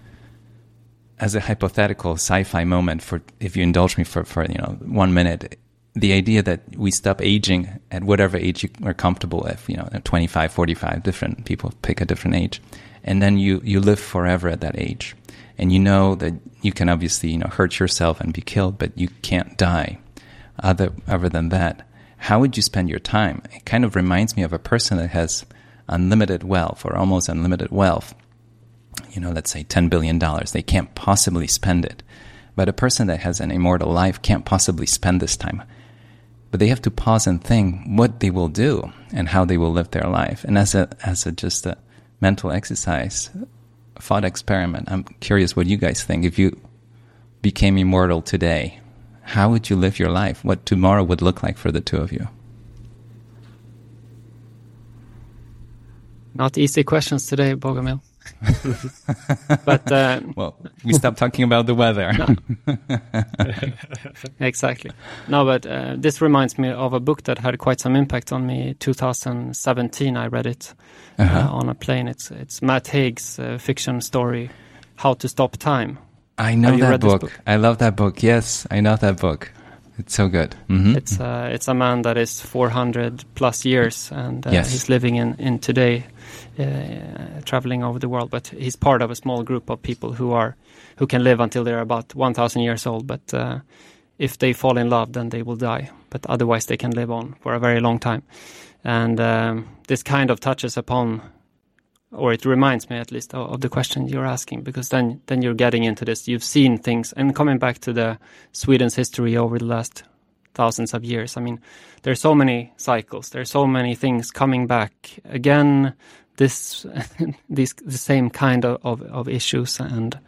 as a hypothetical sci-fi moment, for if you indulge me for 1 minute, the idea that we stop aging at whatever age you are comfortable with, 25, 45, different people pick a different age. And then you live forever at that age. And you know that you can obviously, hurt yourself and be killed, but you can't die. Other than that, how would you spend your time? It kind of reminds me of a person that has unlimited wealth or almost unlimited wealth. Let's say $10 billion. They can't possibly spend it. But a person that has an immortal life can't possibly spend this time. But they have to pause and think what they will do and how they will live their life. And as a mental exercise, thought experiment, I'm curious what you guys think. If you became immortal today, how would you live your life? What tomorrow would look like for the two of you? Not easy questions today, Bogomil. But well, we stopped talking about the weather. Exactly. No, but this reminds me of a book that had quite some impact on me. 2017, I read it on a plane. It's Matt Haig's fiction story, How to Stop Time. I know that book. I love that book. Yes, I know that book. It's so good. Mm-hmm. It's a man that is 400 plus years, and he's living in today, traveling over the world. But he's part of a small group of people who can live until they're about 1,000 years old. But if they fall in love, then they will die. But otherwise, they can live on for a very long time. And this kind of touches upon, or it reminds me at least of the question you're asking, because then you're getting into this. You've seen things, and coming back to the Sweden's history over the last thousands of years. I mean, there's so many cycles. There's so many things coming back again. The same kind of issues, and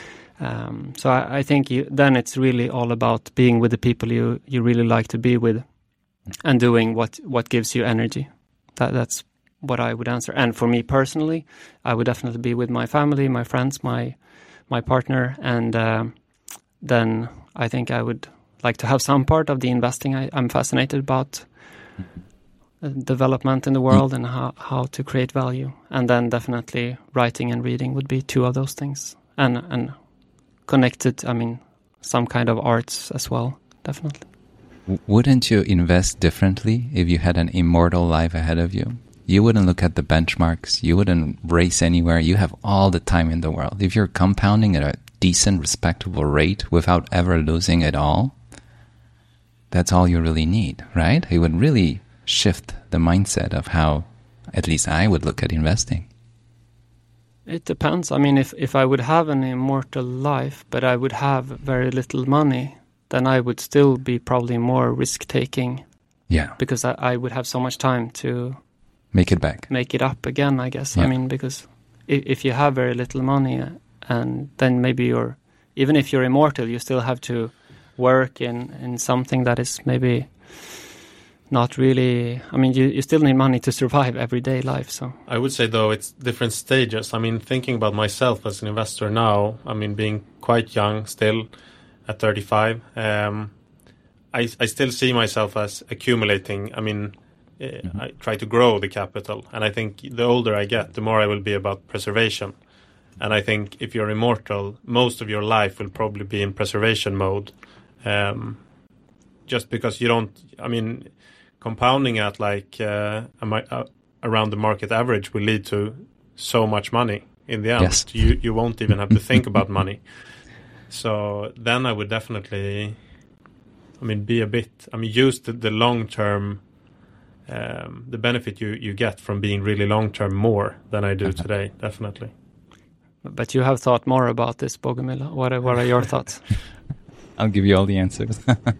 so I think then it's really all about being with the people you really like to be with, and doing what gives you energy. That's what I would answer. And for me personally, I would definitely be with my family, my friends, my partner, and then I think I would like to have some part of the investing. I'm fascinated about development in the world and how to create value. And then definitely writing and reading would be two of those things. And connected, I mean, some kind of arts as well, definitely. Wouldn't you invest differently if you had an immortal life ahead of you? You wouldn't look at the benchmarks. You wouldn't race anywhere. You have all the time in the world. If you're compounding at a decent, respectable rate without ever losing it all, that's all you really need, right? It would really shift the mindset of how, at least I would look at investing. It depends. I mean, if I would have an immortal life, but I would have very little money, then I would still be probably more risk-taking. Yeah. Because I would have so much time to make it up again, I guess. Yeah. I mean, because if you have very little money, and then maybe even if you're immortal, you still have to work in something that is maybe not really, I mean, you still need money to survive everyday life. So I would say, though, it's different stages. I mean, thinking about myself as an investor now, I mean, being quite young still at 35, I still see myself as accumulating. I mean, I try to grow the capital, and I think the older I get, the more I will be about preservation. And I think if you're immortal, most of your life will probably be in preservation mode, just because you don't, I mean, compounding at like around the market average will lead to so much money in the end. Yes. You won't even have to think about money. So then I would definitely, I mean, use the long-term, the benefit you get from being really long-term more than I do today, definitely. But you have thought more about this, Bogomil. What are your thoughts? I'll give you all the answers.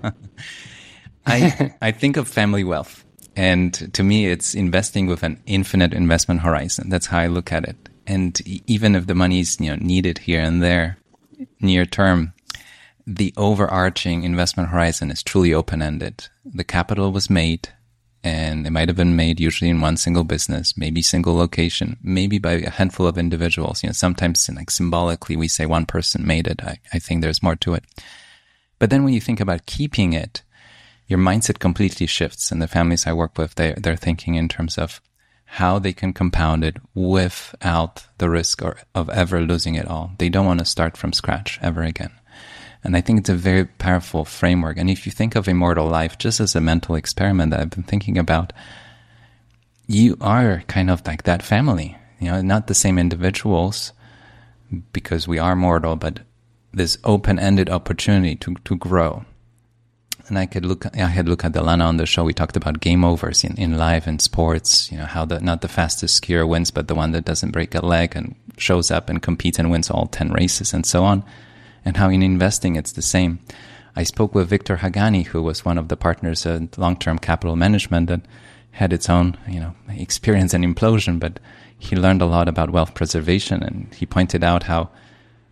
I think of family wealth, and to me it's investing with an infinite investment horizon. That's how I look at it. And even if the money is needed here and there near term, the overarching investment horizon is truly open-ended. The capital was made, and it might have been made usually in one single business, maybe single location, maybe by a handful of individuals. Sometimes like symbolically we say one person made it. I think there's more to it. But then when you think about keeping it, your mindset completely shifts. And the families I work with, they're thinking in terms of how they can compound it without the risk of ever losing it all. They don't want to start from scratch ever again. And I think it's a very powerful framework. And if you think of immortal life just as a mental experiment that I've been thinking about, you are kind of like that family, not the same individuals because we are mortal, but this open-ended opportunity to grow. And I had looked at Delana on the show. We talked about game overs in life and sports, how not the fastest skier wins, but the one that doesn't break a leg and shows up and competes and wins all 10 races and so on. And how in investing, it's the same. I spoke with Victor Hagani, who was one of the partners at Long-Term Capital Management that had its own, experience and implosion, but he learned a lot about wealth preservation. And he pointed out how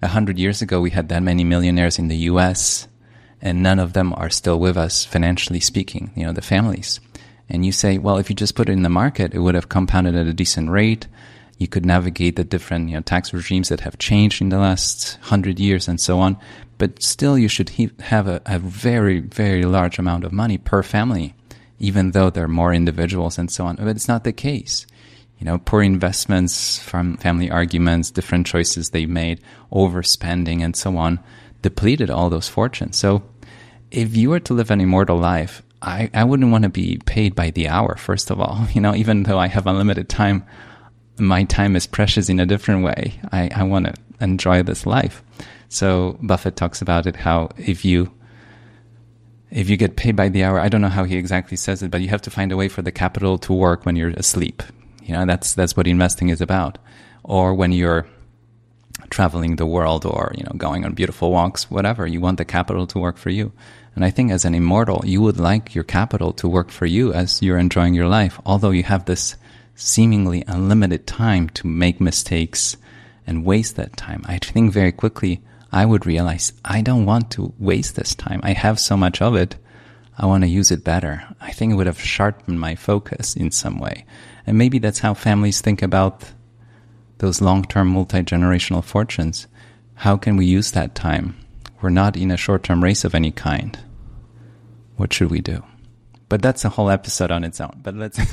100 years ago, we had that many millionaires in the US, and none of them are still with us, financially speaking, the families. And you say, well, if you just put it in the market, it would have compounded at a decent rate. You could navigate the different tax regimes that have changed in the last 100 years and so on. But still, you should have a very, very large amount of money per family, even though there are more individuals and so on. But it's not the case. Poor investments, from family arguments, different choices they made, overspending and so on, depleted all those fortunes. So if you were to live an immortal life, I wouldn't want to be paid by the hour, first of all. Even though I have unlimited time, my time is precious in a different way. I want to enjoy this life. So Buffett talks about it, how if you get paid by the hour, I don't know how he exactly says it, but you have to find a way for the capital to work when you're asleep. That's what investing is about. Or when you're traveling the world, or going on beautiful walks, whatever, you want the capital to work for you. And I think as an immortal, you would like your capital to work for you as you're enjoying your life, although you have this seemingly unlimited time to make mistakes and waste that time. I think very quickly I would realize I don't want to waste this time. I have so much of it. I want to use it better. I think it would have sharpened my focus in some way. And maybe that's how families think about those long-term multi-generational fortunes. How can we use that time? We're not in a short-term race of any kind. What should we do? But that's a whole episode on its own. But let's...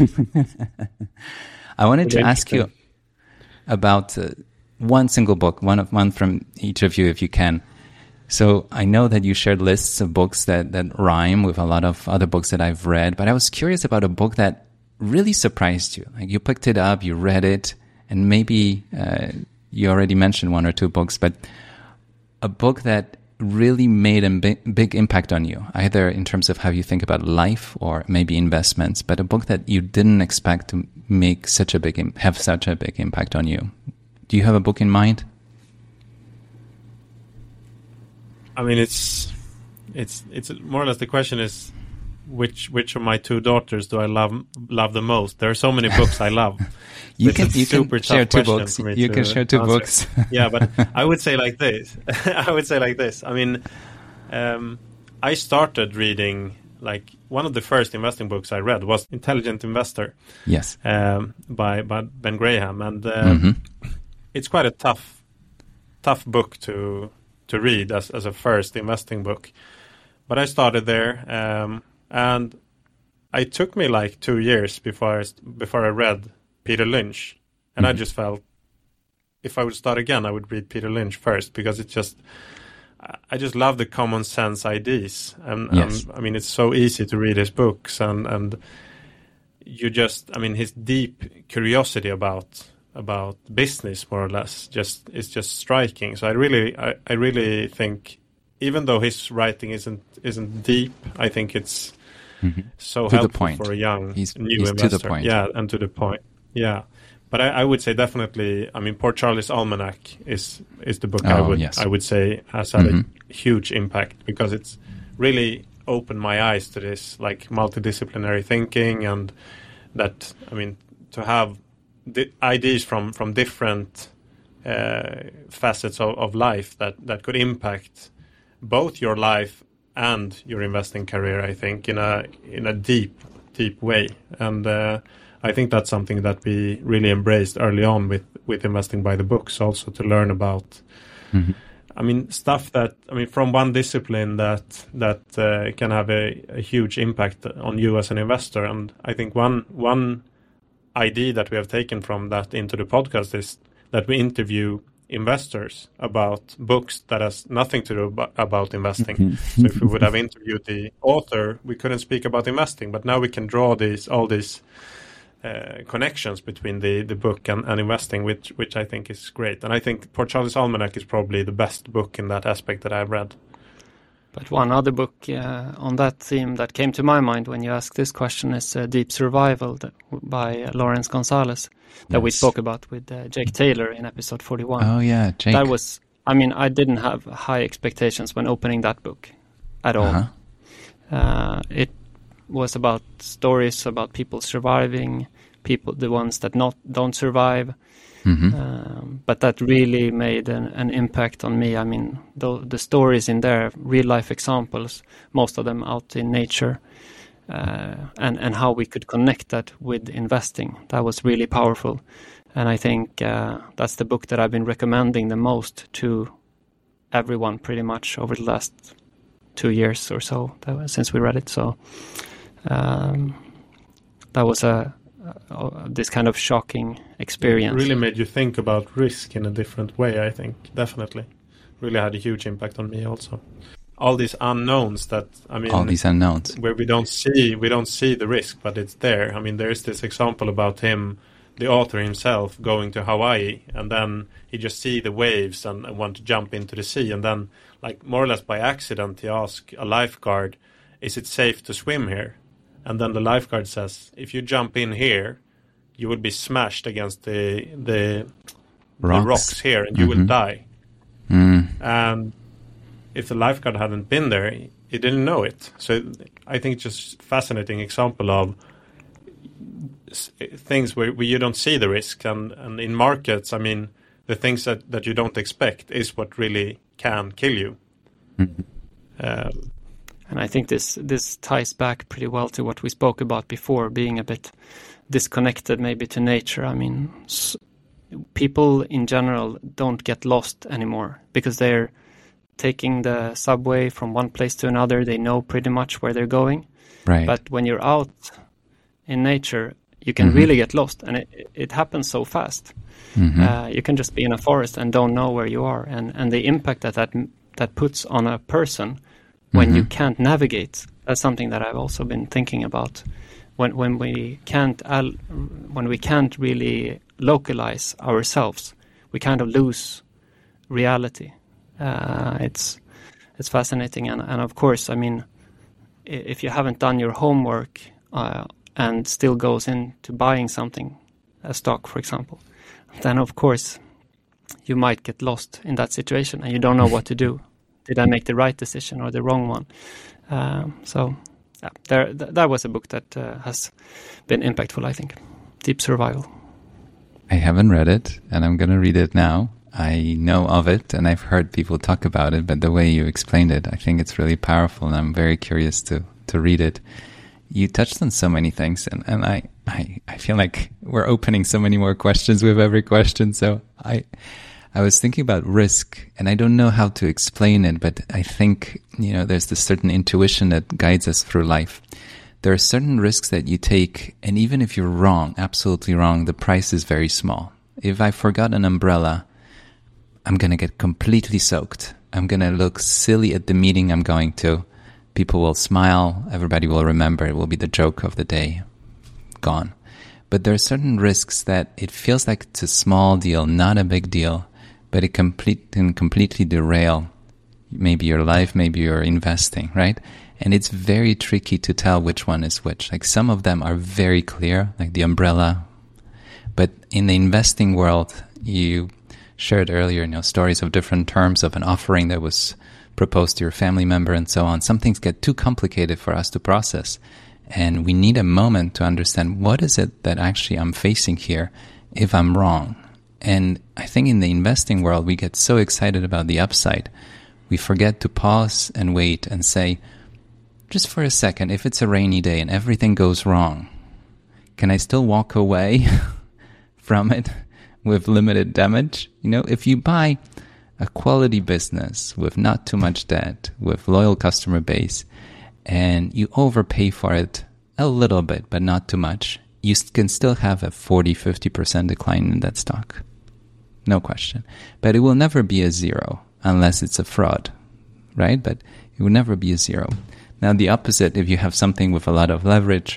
I wanted to ask you about one single book, one from each of you, if you can. So I know that you shared lists of books that rhyme with a lot of other books that I've read, but I was curious about a book that really surprised you. Like, you picked it up, you read it, and maybe you already mentioned one or two books, but a book that really made a big impact on you, either in terms of how you think about life or maybe investments, but a book that you didn't expect to make have such a big impact on you. Do you have a book in mind? I mean, it's more or less, the question is, which of my two daughters do I love the most? There are so many books I love. you can share two books. You can share two books. Yeah, but I would say like this. I mean, I started reading, like, one of the first investing books I read was Intelligent Investor. Yes. By Ben Graham, and it's quite a tough book to read as a first investing book. But I started there, and it took me like 2 years before I read Peter Lynch, and I just felt if I would start again, I would read Peter Lynch first, because I just love the common sense ideas, and yes. I mean, it's so easy to read his books, and his deep curiosity about business, more or less, is just striking. So I really think, even though his writing isn't deep, I think it's so to helpful for a young new investor. To the point. Yeah, and to the point. Yeah, but I would say definitely. I mean, Port Charlie's Almanac is the book I would say has had a huge impact, because it's really opened my eyes to this, like, multidisciplinary thinking, and that, I mean, to have the ideas from different facets of life that could impact both your life and your investing career, I think, in a deep way. And I think that's something that we really embraced early on with Investing by the Books, also to learn about I mean, stuff that, I mean, from one discipline that can have a huge impact on you as an investor. And I think one idea that we have taken from that into the podcast is that we interview investors about books that has nothing to do about investing. So if we would have interviewed the author, we couldn't speak about investing, but now we can draw all these connections between the book and investing, which I think is great. And I think Port Charlie's Almanac is probably the best book in that aspect that I've read. But one other book on that theme that came to my mind when you asked this question is Deep Survival by Lawrence Gonzalez that we spoke about with Jake Taylor in episode 41. Oh, yeah, Jake. That was, I mean, I didn't have high expectations when opening that book at all. It was about stories about people surviving, people, the ones that don't survive. But that really made an impact on me. I mean, the stories in there, real life examples, most of them out in nature, and how we could connect that with investing. That was really powerful. And I think that's the book that I've been recommending the most to everyone pretty much over the last 2 years or so since we read it. So that was this kind of shocking experience. It really made you think about risk in a different way, I think. Definitely. Really had a huge impact on me also. All these unknowns where we don't see the risk, but it's there. I mean, there's this example about him, the author himself, going to Hawaii, and then he just see the waves and want to jump into the sea, and then, like, more or less by accident, he asks a lifeguard, is it safe to swim here? And then the lifeguard says, if you jump in here, you will be smashed against the rocks here, and you will die. And if the lifeguard hadn't been there, he didn't know it. So I think it's just a fascinating example of things where you don't see the risk. And in markets, I mean, the things that you don't expect is what really can kill you. And I think this ties back pretty well to what we spoke about before, being a bit disconnected maybe to nature. I mean, people in general don't get lost anymore because they're taking the subway from one place to another. They know pretty much where they're going. Right. But when you're out in nature, you can really get lost, and it happens so fast. You can just be in a forest and don't know where you are, and the impact that puts on a person when you can't navigate. That's something that I've also been thinking about. When we can't really localize ourselves, we kind of lose reality. It's fascinating, and of course, I mean, if you haven't done your homework and still goes into buying something, a stock, for example, then of course you might get lost in that situation and you don't know what to do. Did I make the right decision or the wrong one? That was a book that has been impactful, I think. Deep Survival. I haven't read it, and I'm going to read it now. I know of it, and I've heard people talk about it, but the way you explained it, I think it's really powerful, and I'm very curious to read it. You touched on so many things, and I feel like we're opening so many more questions with every question, so I was thinking about risk, and I don't know how to explain it, but I think, there's this certain intuition that guides us through life. There are certain risks that you take, and even if you're wrong, absolutely wrong, the price is very small. If I forgot an umbrella, I'm going to get completely soaked. I'm going to look silly at the meeting I'm going to. People will smile. Everybody will remember. It will be the joke of the day. Gone. But there are certain risks that it feels like it's a small deal, not a big deal, but it can completely derail maybe your life, maybe your investing, right? And it's very tricky to tell which one is which. Like, some of them are very clear, like the umbrella. But in the investing world, you shared earlier, stories of different terms of an offering that was proposed to your family member and so on. Some things get too complicated for us to process. And we need a moment to understand, what is it that actually I'm facing here if I'm wrong? And I think in the investing world, we get so excited about the upside. We forget to pause and wait and say, just for a second, if it's a rainy day and everything goes wrong, can I still walk away from it with limited damage? If you buy a quality business with not too much debt, with loyal customer base, and you overpay for it a little bit, but not too much, you can still have a 40-50% decline in that stock. No question. But it will never be a zero unless it's a fraud, right? But it will never be a zero. Now, the opposite, if you have something with a lot of leverage,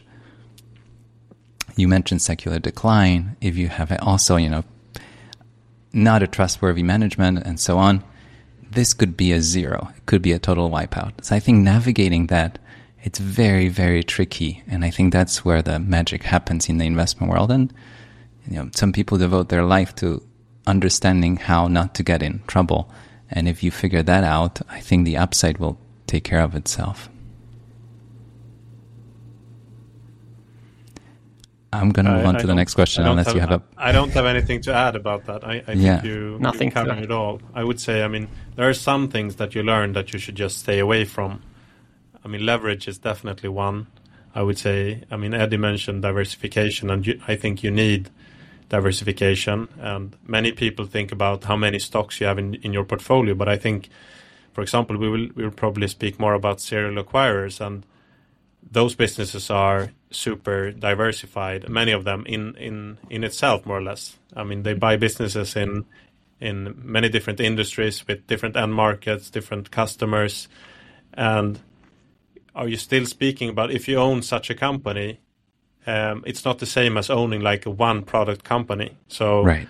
you mentioned secular decline. If you have also, not a trustworthy management and so on, this could be a zero. It could be a total wipeout. So I think navigating that, it's very, very tricky. And I think that's where the magic happens in the investment world. And, some people devote their life to understanding how not to get in trouble. And if you figure that out, I think the upside will take care of itself. I'm going to move on to the next question unless you have a... I don't have anything to add about that. I think you covered it all. I would say, I mean, there are some things that you learn that you should just stay away from. I mean, leverage is definitely one. I would say, I mean, Eddie mentioned diversification, and I think you need diversification. And many people think about how many stocks you have in your portfolio. But I think, for example, we will probably speak more about serial acquirers, and those businesses are super diversified, many of them in itself, more or less. I mean, they buy businesses in many different industries with different end markets, different customers. And are you still speaking about, if you own such a company, it's not the same as owning like a one product company. So right.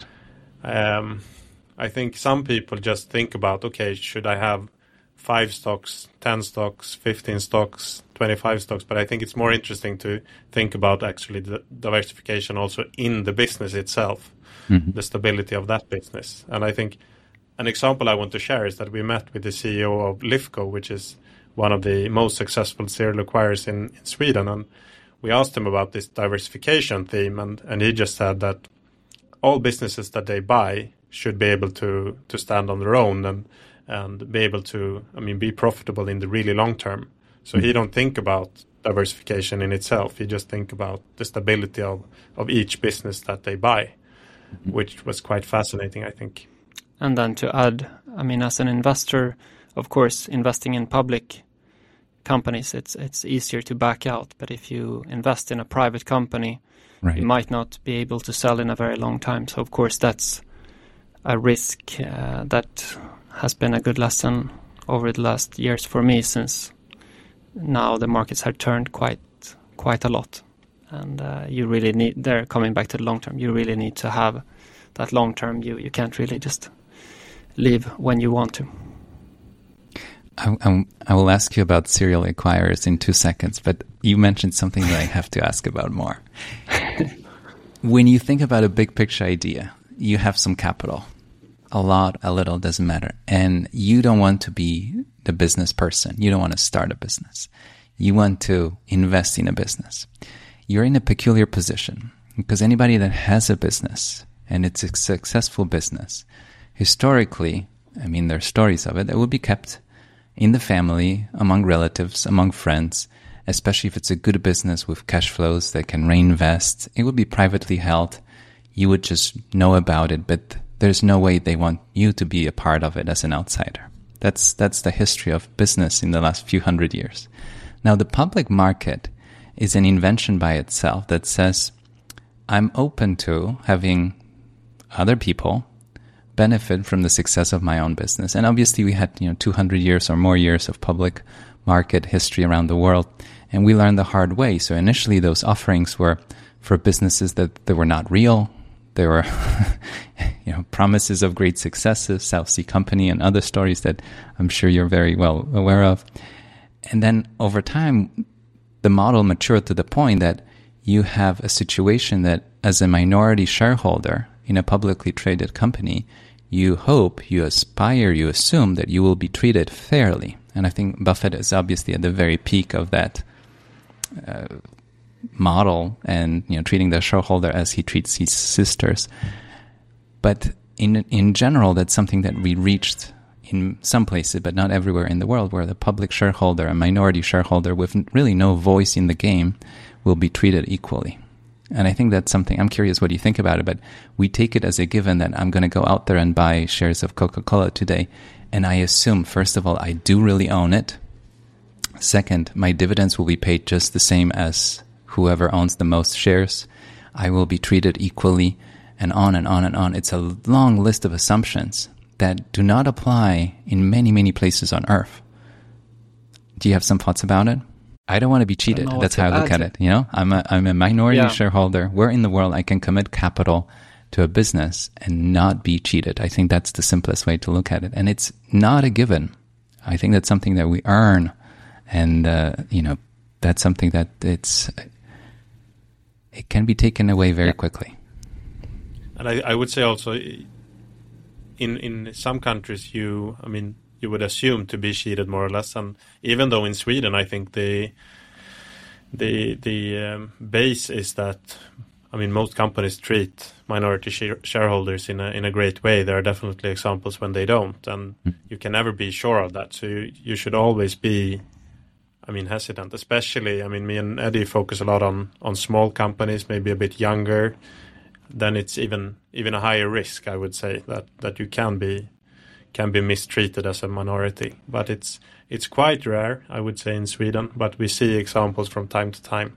I think some people just think about, okay, should I have 5 stocks, 10 stocks, 15 stocks, 25 stocks? But I think it's more interesting to think about actually the diversification also in the business itself, the stability of that business. And I think an example I want to share is that we met with the CEO of Lifco, which is one of the most successful serial acquirers in Sweden. And we asked him about this diversification theme, and he just said that all businesses that they buy should be able to stand on their own and be able to, I mean, be profitable in the really long term. So he don't think about diversification in itself. He just think about the stability of each business that they buy, which was quite fascinating, I think. And then to add, I mean, as an investor, of course, investing in public companies, it's easier to back out. But if you invest in a private company, right, you might not be able to sell in a very long time. So, of course, that's a risk that has been a good lesson over the last years for me, since now the markets have turned quite a lot. And you really need, they're coming back to the long term, you really need to have that long term. You can't really just leave when you want to. I will ask you about serial acquirers in 2 seconds, but you mentioned something that I have to ask about more. When you think about a big picture idea, you have some capital. A lot, a little, doesn't matter. And you don't want to be the business person. You don't want to start a business. You want to invest in a business. You're in a peculiar position because anybody that has a business and it's a successful business, historically, I mean, there are stories of it that will be kept in the family, among relatives, among friends, especially if it's a good business with cash flows that can reinvest. It would be privately held. You would just know about it, but there's no way they want you to be a part of it as an outsider. That's the history of business in the last few hundred years. Now, the public market is an invention by itself that says, I'm open to having other people benefit from the success of my own business. And obviously we had 200 years or more years of public market history around the world, and we learned the hard way. So initially those offerings were for businesses that were not real. There were promises of great successes, South Sea Company and other stories that I'm sure you're very well aware of. And then over time, the model matured to the point that you have a situation that as a minority shareholder in a publicly traded company, you hope, you aspire, you assume that you will be treated fairly. And I think Buffett is obviously at the very peak of that model, and treating the shareholder as he treats his sisters. But in general, that's something that we reached in some places, but not everywhere in the world, where the public shareholder, a minority shareholder with really no voice in the game, will be treated equally. And I think that's something, I'm curious what you think about it, but we take it as a given that I'm going to go out there and buy shares of Coca-Cola today. And I assume, first of all, I do really own it. Second, my dividends will be paid just the same as whoever owns the most shares. I will be treated equally, and on and on and on. It's a long list of assumptions that do not apply in many, many places on Earth. Do you have some thoughts about it? I don't want to be cheated. That's how I look at it. I'm a minority shareholder. Where in the world I can commit capital to a business and not be cheated? I think that's the simplest way to look at it. And it's not a given. I think that's something that we earn. And, that's something that it can be taken away very quickly. And I would say also in some countries, you would assume to be cheated more or less. And even though in Sweden, I think the base is that I mean, most companies treat minority shareholders in a great way. There are definitely examples when they don't, and you can never be sure of that. So you should always be, I mean, hesitant. Especially, I mean, me and Eddie focus a lot on small companies, maybe a bit younger. Then it's even a higher risk, I would say, that you can be mistreated as a minority. But it's quite rare, I would say, in Sweden. But we see examples from time to time.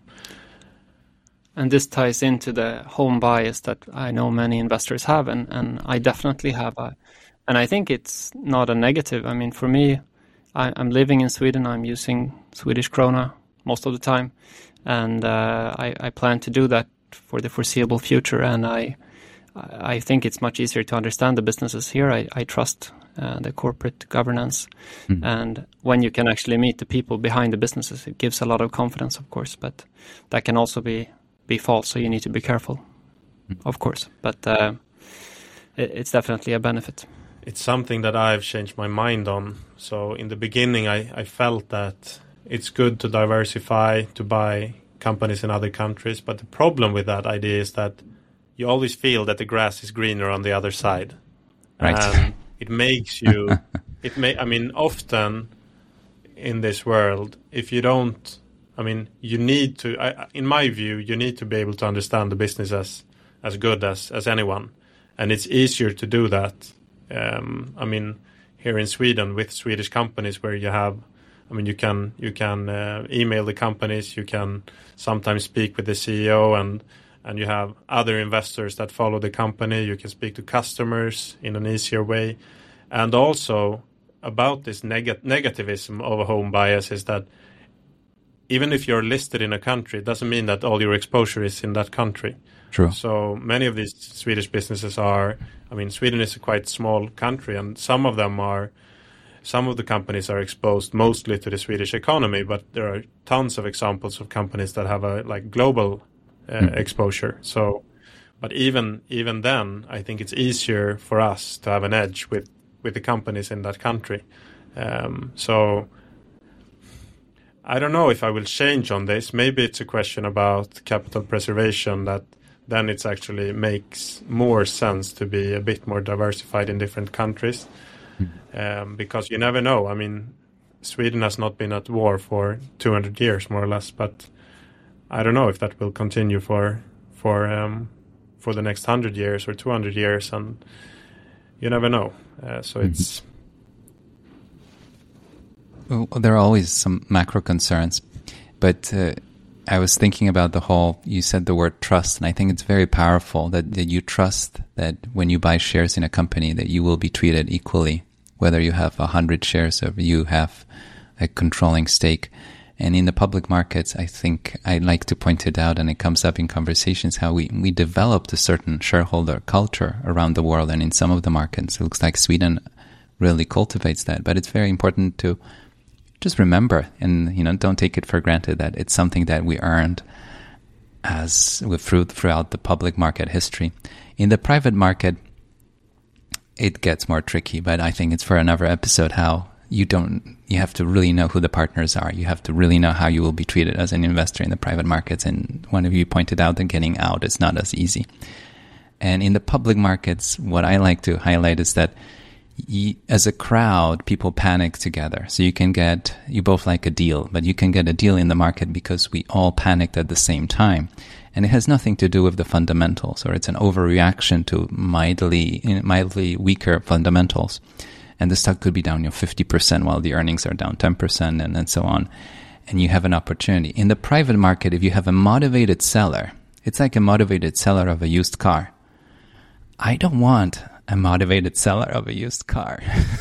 And this ties into the home bias that I know many investors have, and I definitely have. And I think it's not a negative. I mean, for me, I'm living in Sweden. I'm using Swedish krona most of the time, and I plan to do that for the foreseeable future. And I think it's much easier to understand the businesses here. I trust the corporate governance, and when you can actually meet the people behind the businesses, it gives a lot of confidence, of course. But that can also be false, so you need to be careful, of course. But it's definitely a benefit. It's something that I've changed my mind on. So in the beginning, I felt that it's good to diversify, to buy companies in other countries. But the problem with that idea is that you always feel that the grass is greener on the other side. Right. And it makes you, I mean, often in this world, if you don't, I mean, you need to, in my view, you need to be able to understand the business as good as anyone. And it's easier to do that. I mean, here in Sweden with Swedish companies where you have, I mean, you can email the companies, you can sometimes speak with the CEO, and you have other investors that follow the company. You can speak to customers in an easier way. And also about this negativism of a home bias is that even if you're listed in a country, it doesn't mean that all your exposure is in that country. True. So many of these Swedish businesses are, I mean, Sweden is a quite small country, and some of the companies are exposed mostly to the Swedish economy, but there are tons of examples of companies that have a global exposure. So, but even then, I think it's easier for us to have an edge with the companies in that country. So I don't know if I will change on this. Maybe it's a question about capital preservation, that then it actually makes more sense to be a bit more diversified in different countries. Because you never know. I mean, Sweden has not been at war for 200 years, more or less, but I don't know if that will continue for the next 100 years or 200 years, and you never know. So it's... Well, there are always some macro concerns, but I was thinking about you said the word trust, and I think it's very powerful that you trust that when you buy shares in a company that you will be treated equally, whether you have 100 shares or you have a controlling stake. And in the public markets, I think I like to point it out, and it comes up in conversations, how we developed a certain shareholder culture around the world, and in some of the markets, it looks like Sweden really cultivates that. But it's very important to just remember, and don't take it for granted, that it's something that we earned throughout the public market history. In the private market, it gets more tricky, but I think it's for another episode how you have to really know who the partners are. You have to really know how you will be treated as an investor in the private markets. And one of you pointed out that getting out is not as easy. And in the public markets, what I like to highlight is that as a crowd, people panic together. So you both like a deal, but you can get a deal in the market because we all panicked at the same time. And it has nothing to do with the fundamentals, or it's an overreaction to mildly weaker fundamentals. And the stock could be down 50% while the earnings are down 10% and so on. And you have an opportunity. In the private market, if you have a motivated seller, it's like a motivated seller of a used car. I don't want a motivated seller of a used car.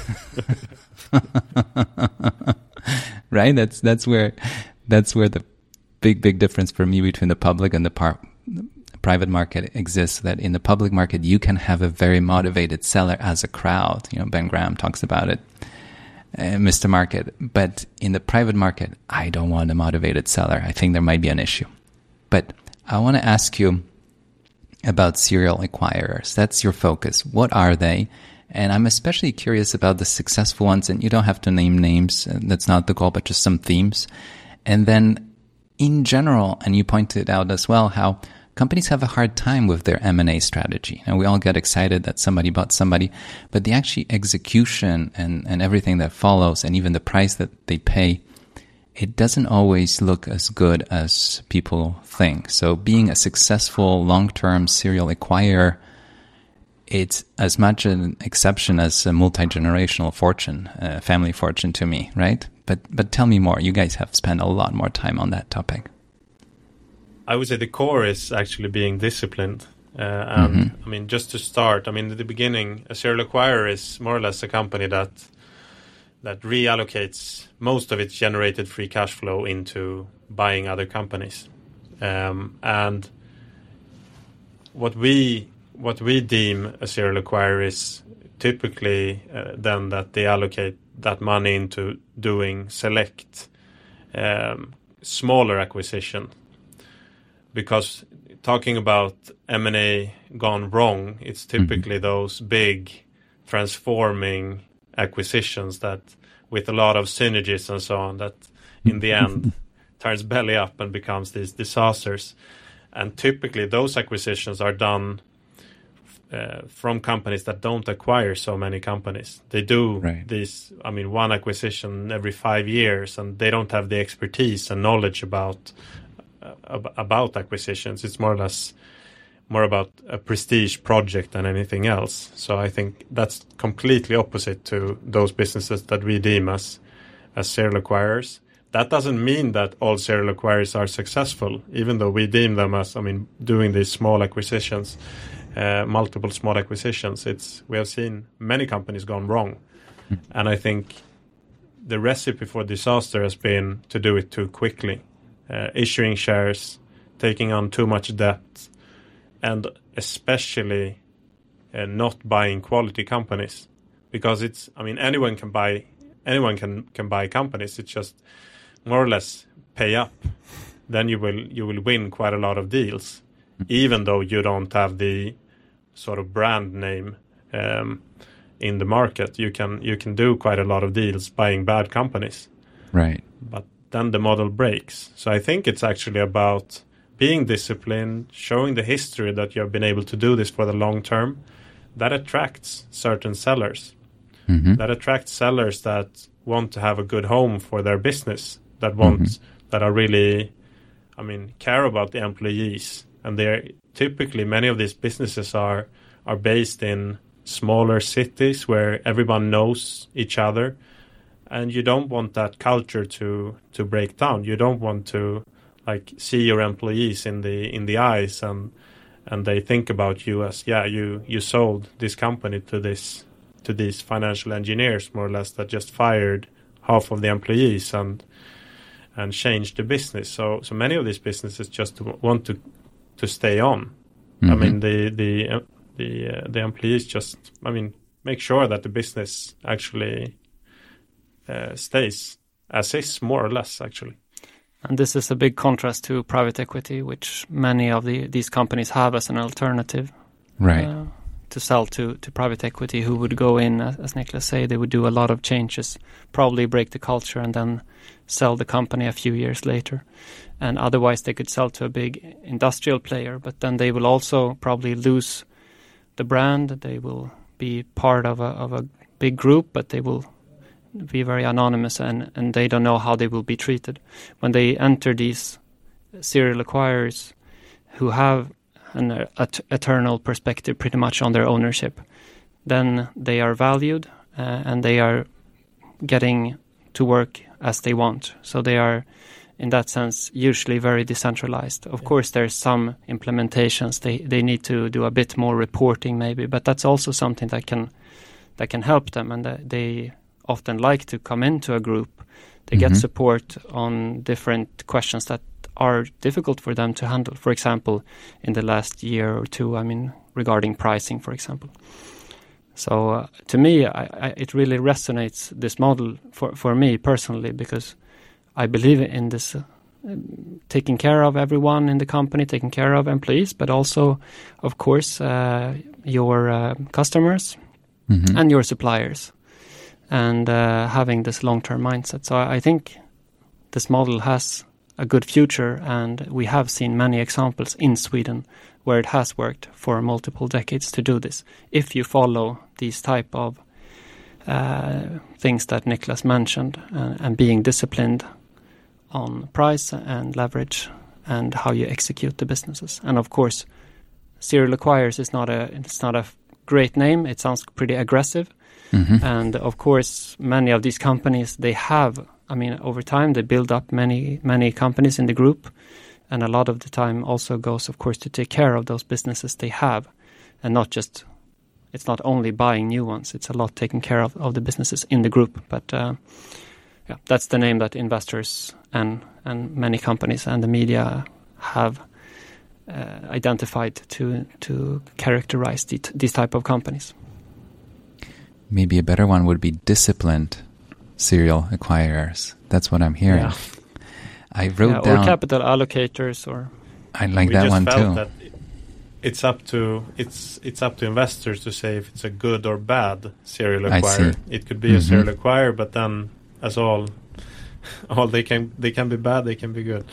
Right? That's where the big difference for me between the public and the private market exists. That in the public market, you can have a very motivated seller as a crowd. Ben Graham talks about it, Mr. Market. But in the private market, I don't want a motivated seller. I think there might be an issue. But I want to ask you about serial acquirers. That's your focus. What are they? And I'm especially curious about the successful ones, and you don't have to name names. That's not the goal, but just some themes. And then in general, and you pointed out as well, how companies have a hard time with their M&A strategy. And we all get excited that somebody bought somebody, but the actual execution and everything that follows, and even the price that they pay, it doesn't always look as good as people think. So being a successful long-term serial acquirer, it's as much an exception as a multi-generational fortune, family fortune to me, right? But tell me more. You guys have spent a lot more time on that topic. I would say the core is actually being disciplined. I mean, just to start, I mean, at the beginning, a serial acquirer is more or less a company that reallocates most of its generated free cash flow into buying other companies. And what we deem a serial acquirer is typically then that they allocate that money into doing select smaller acquisition. Because talking about M&A gone wrong, it's typically those big transforming acquisitions that with a lot of synergies and so on that in the end turns belly up and becomes these disasters. And typically those acquisitions are done from companies that don't acquire so many companies. They do these, I mean, one acquisition every 5 years, and they don't have the expertise and knowledge about acquisitions. It's more about a prestige project than anything else. So I think that's completely opposite to those businesses that we deem as serial acquirers. That doesn't mean that all serial acquirers are successful, even though we deem them as, I mean, doing these small acquisitions, multiple small acquisitions. We have seen many companies gone wrong. And I think the recipe for disaster has been to do it too quickly. Issuing shares, taking on too much debt, and especially not buying quality companies, because it's, I mean, anyone can buy companies. It's just more or less pay up, then you will win quite a lot of deals, even though you don't have the sort of brand name in the market. You can do quite a lot of deals buying bad companies, right? But then the model breaks. So I think it's actually about being disciplined, showing the history that you have been able to do this for the long term. That attracts certain sellers. That attracts sellers that want to have a good home for their business, that are really, I mean, care about the employees. And they're typically, many of these businesses are based in smaller cities where everyone knows each other. And you don't want that culture to break down. You don't want to see your employees in the eyes and they think about you as, you sold this company to these financial engineers, more or less, that just fired half of the employees and changed the business. So many of these businesses just want to stay on. I mean, the employees just, I mean, make sure that the business actually stays as is, more or less, actually. And this is a big contrast to private equity, which many of these companies have as an alternative, right? To sell to private equity, who would go in, as Niklas say, they would do a lot of changes, probably break the culture, and then sell the company a few years later. And otherwise, they could sell to a big industrial player, but then they will also probably lose the brand. They will be part of a big group, but they will be very anonymous, and they don't know how they will be treated. When they enter these serial acquirers who have an eternal perspective pretty much on their ownership, then they are valued and they are getting to work as they want. So they are, in that sense, usually very decentralized. Of course, there's some implementations. They need to do a bit more reporting maybe, but that's also something that can help them, and they often like to come into a group. They get support on different questions that are difficult for them to handle. For example, in the last year or two, I mean, regarding pricing, for example. So to me, it really resonates, this model, for me personally, because I believe in this taking care of everyone in the company, taking care of employees, but also, of course, your customers and your suppliers, and having this long-term mindset. So I think this model has a good future, and we have seen many examples in Sweden where it has worked for multiple decades to do this. If you follow these type of things that Niklas mentioned, and being disciplined on price and leverage and how you execute the businesses. And of course, serial acquirers is not a great name. It sounds pretty aggressive. Mm-hmm. And of course, many of these companies, they have, over time, they build up many companies in the group. And a lot of the time also goes, of course, to take care of those businesses they have, and it's not only buying new ones, it's a lot taking care of the businesses in the group. But that's the name that investors and many companies and the media have identified to characterize these type of companies. Maybe a better one would be disciplined serial acquirers. That's what I'm hearing. Yeah. I wrote down... Or capital allocators, or... I like that one too. That it's up to investors to say if it's a good or bad serial acquirer. It could be a serial acquirer, but then as all they can be bad, they can be good.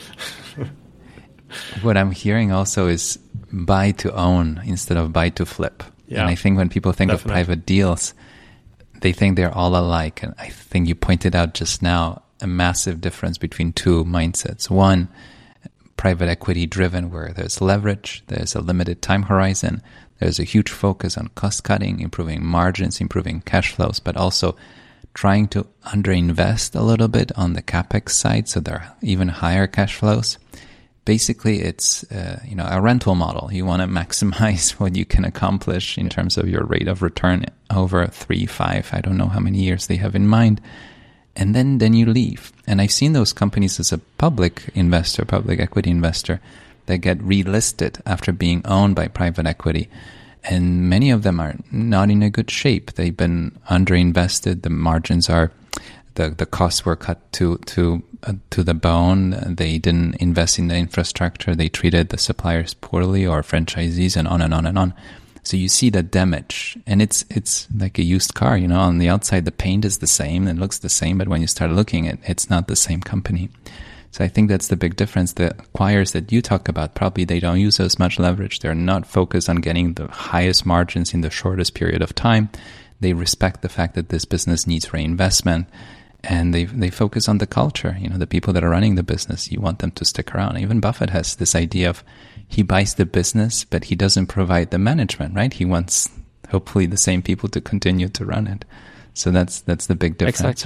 What I'm hearing also is buy to own instead of buy to flip. Yeah, and I think when people think of private deals, they think they're all alike. And I think you pointed out just now a massive difference between two mindsets. One, private equity driven, where there's leverage, there's a limited time horizon, there's a huge focus on cost cutting, improving margins, improving cash flows, but also trying to underinvest a little bit on the capex side, so there are even higher cash flows. Basically, it's a rental model. You want to maximize what you can accomplish in terms of your rate of return over 3, 5, I don't know how many years they have in mind. And then you leave. And I've seen those companies as a public equity investor, that get relisted after being owned by private equity. And many of them are not in a good shape. They've been underinvested. The margins are, the costs were cut to the bone. They didn't invest in the infrastructure. They treated the suppliers poorly, or franchisees, and on and on and on. So you see the damage, and it's like a used car, on the outside the paint is the same and looks the same, but when you start looking at it, it's not the same company. So I think that's the big difference. The acquirers that you talk about, probably they don't use as much leverage. They're not focused on getting the highest margins in the shortest period of time. They respect the fact that this business needs reinvestment, and they focus on the culture. The people that are running the business, you want them to stick around. Even Buffett has this idea of, he buys the business, but he doesn't provide the management, right? He wants, hopefully, the same people to continue to run it. So that's the big difference. Exactly.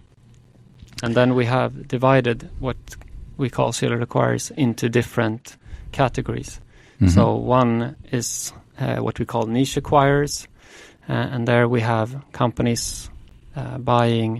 And then we have divided what we call serial acquirers into different categories. Mm-hmm. So one is what we call niche acquirers, and there we have companies buying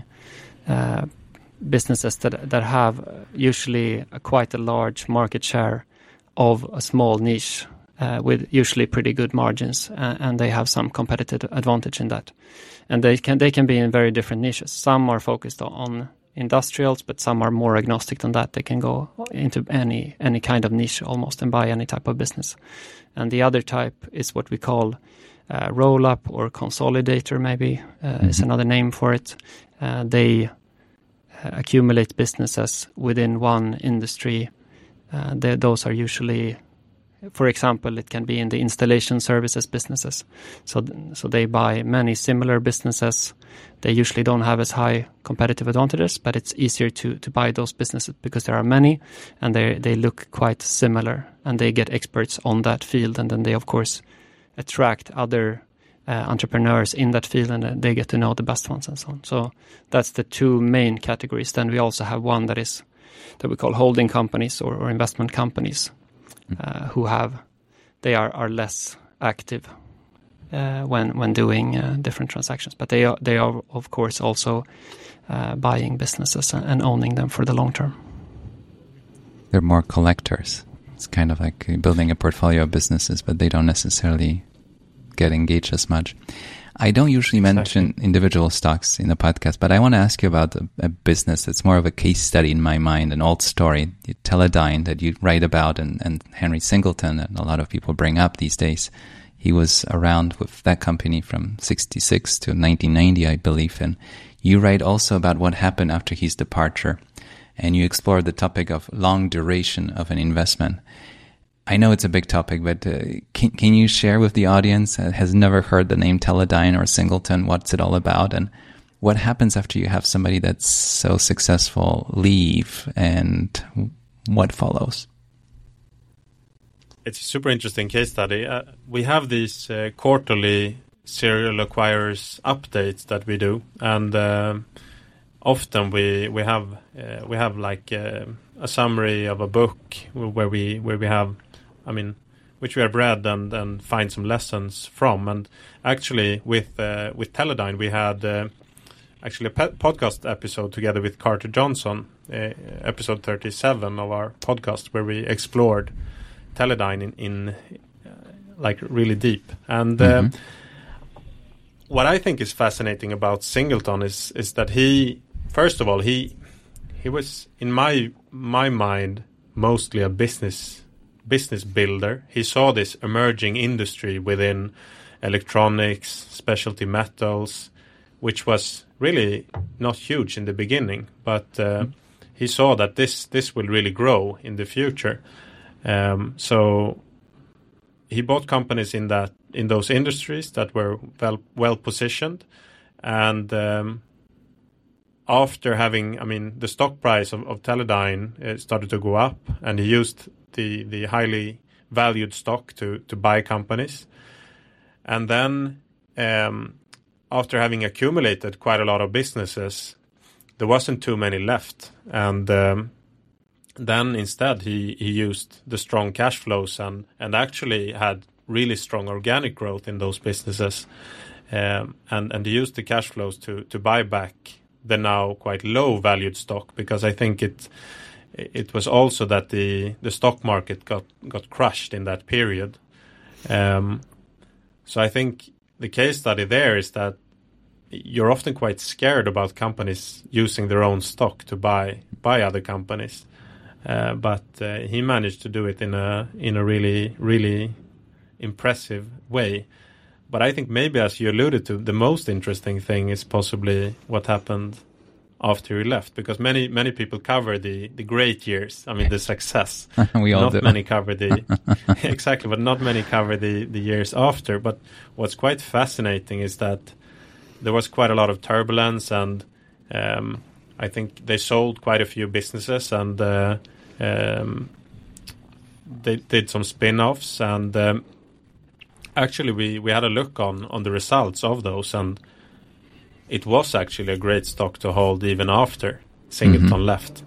businesses that have usually quite a large market share of a small niche with usually pretty good margins, and they have some competitive advantage in that. And they can be in very different niches. Some are focused on industrials, but some are more agnostic than that. They can go into any kind of niche almost and buy any type of business. And the other type is what we call roll-up or consolidator, maybe is another name for it. They accumulate businesses within one industry. Those are usually, for example, it can be in the installation services businesses. So they buy many similar businesses. They usually don't have as high competitive advantages, but it's easier to buy those businesses because there are many, and they look quite similar, and they get experts on that field, and then they of course attract other entrepreneurs in that field, and they get to know the best ones and so on. So that's the two main categories. Then we also have one that we call holding companies or investment companies, who are less active when doing different transactions, but they are of course also buying businesses and owning them for the long term. They're more collectors. It's kind of like building a portfolio of businesses, but they don't necessarily get engaged as much. I don't usually mention individual stocks in the podcast, but I want to ask you about a business that's more of a case study in my mind, an old story, Teledyne, that you write about, and Henry Singleton, and a lot of people bring up these days. He was around with that company from 1966 to 1990, I believe, and you write also about what happened after his departure. and you explored the topic of long duration of an investment. I know it's a big topic, but can you share with the audience that has never heard the name Teledyne or Singleton, what's it all about, and what happens after you have somebody that's so successful leave, and what follows? It's a super interesting case study. We have these quarterly serial acquirers updates that we do, and often we have like a summary of a book where we have, I mean, which we have read and find some lessons from. And actually, with Teledyne, we had actually a podcast episode together with Carter Johnson, episode 37 of our podcast, where we explored Teledyne in like really deep. And what I think is fascinating about Singleton is that he, first of all, he was, in my mind, mostly a business builder. He saw this emerging industry within electronics, specialty metals, which was really not huge in the beginning, but he saw that this will really grow in the future. So he bought companies in those industries that were well positioned, and after having, I mean, the stock price of Teledyne started to go up, and he used the highly valued stock to buy companies, and then after having accumulated quite a lot of businesses, there wasn't too many left, and then instead he used the strong cash flows and actually had really strong organic growth in those businesses, and he used the cash flows to buy back the now quite low valued stock, because I think it was also that the stock market got crushed in that period. So I think the case study there is that you're often quite scared about companies using their own stock to buy other companies. But he managed to do it in a really, really impressive way. But I think maybe, as you alluded to, the most interesting thing is possibly what happened after he left, because many people cover the great years. I mean, the success. We all do. Not many cover the exactly, but not many cover the years after. But what's quite fascinating is that there was quite a lot of turbulence, and I think they sold quite a few businesses, and they did some spin-offs, and actually we had a look on the results of those, and it was actually a great stock to hold even after Singleton left.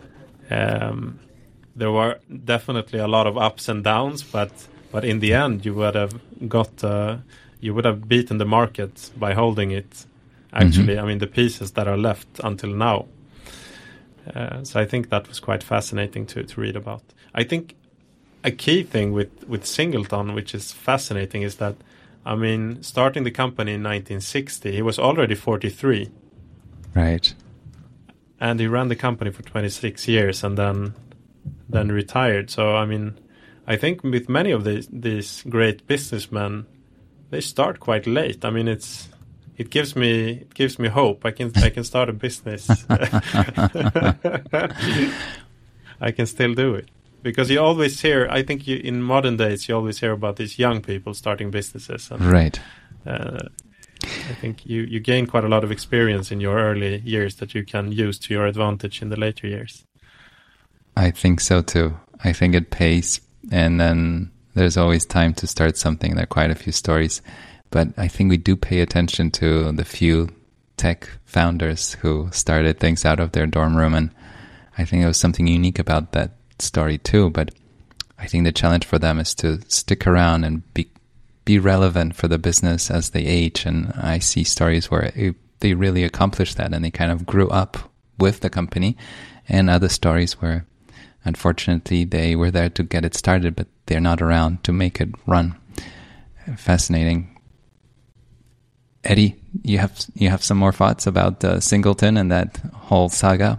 There were definitely a lot of ups and downs, but in the end you would have beaten the market by holding it. Actually, I mean, the pieces that are left until now. So I think that was quite fascinating to read about. I think a key thing with Singleton, which is fascinating, is that, I mean, starting the company in 1960, he was already 43. Right. And he ran the company for 26 years and then retired. So, I mean, I think with many of these great businessmen, they start quite late. I mean, it gives me hope. I can start a business. I can still do it, because you always hear, I think in modern days you always hear about these young people starting businesses. And, right. I think you gain quite a lot of experience in your early years that you can use to your advantage in the later years. I think so too. I think it pays, and then there's always time to start something. There are quite a few stories. But I think we do pay attention to the few tech founders who started things out of their dorm room. And I think there was something unique about that story too. But I think the challenge for them is to stick around and be relevant for the business as they age. And I see stories where they really accomplished that, and they kind of grew up with the company, and other stories where unfortunately they were there to get it started, but they're not around to make it run. Fascinating. Eddie, you have some more thoughts about Singleton and that whole saga?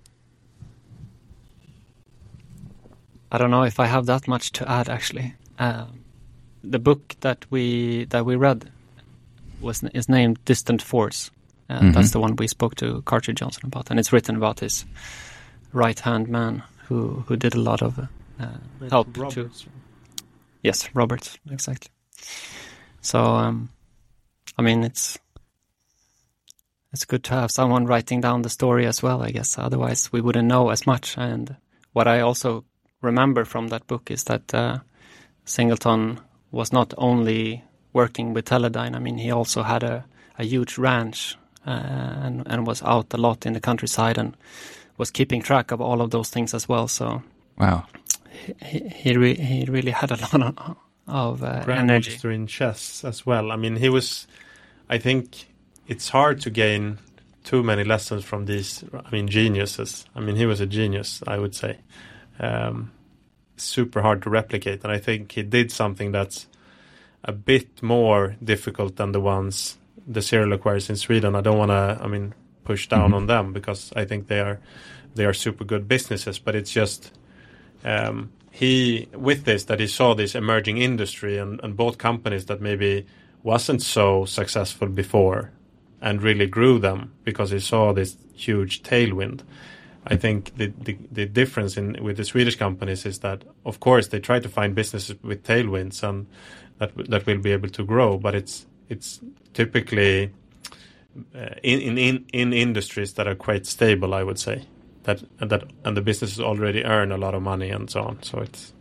I don't know if I have that much to add, actually. The book that we read is named Distant Force. That's the one we spoke to Carter Johnson about, and it's written about his right-hand man who did a lot of help to. Yes, Roberts, exactly. So, I mean, it's good to have someone writing down the story as well, I guess. Otherwise, we wouldn't know as much. And what I also remember from that book is that Singleton was not only working with Teledyne. I mean, he also had a huge ranch and was out a lot in the countryside and was keeping track of all of those things as well. So, wow, he really had a lot of energy. Grandmaster in chess as well. I mean, he was. I think it's hard to gain too many lessons from these. I mean, geniuses. I mean, he was a genius, I would say. Super hard to replicate, and I think he did something that's a bit more difficult than the serial acquirers in Sweden. I don't want to, push down on them, because I think they are super good businesses. But it's just he saw this emerging industry and bought companies that maybe wasn't so successful before, and really grew them because he saw this huge tailwind. I think the difference with the Swedish companies is that, of course, they try to find businesses with tailwinds and that will be able to grow, but it's typically in industries that are quite stable, I would say, and the businesses already earn a lot of money and so on. So it's.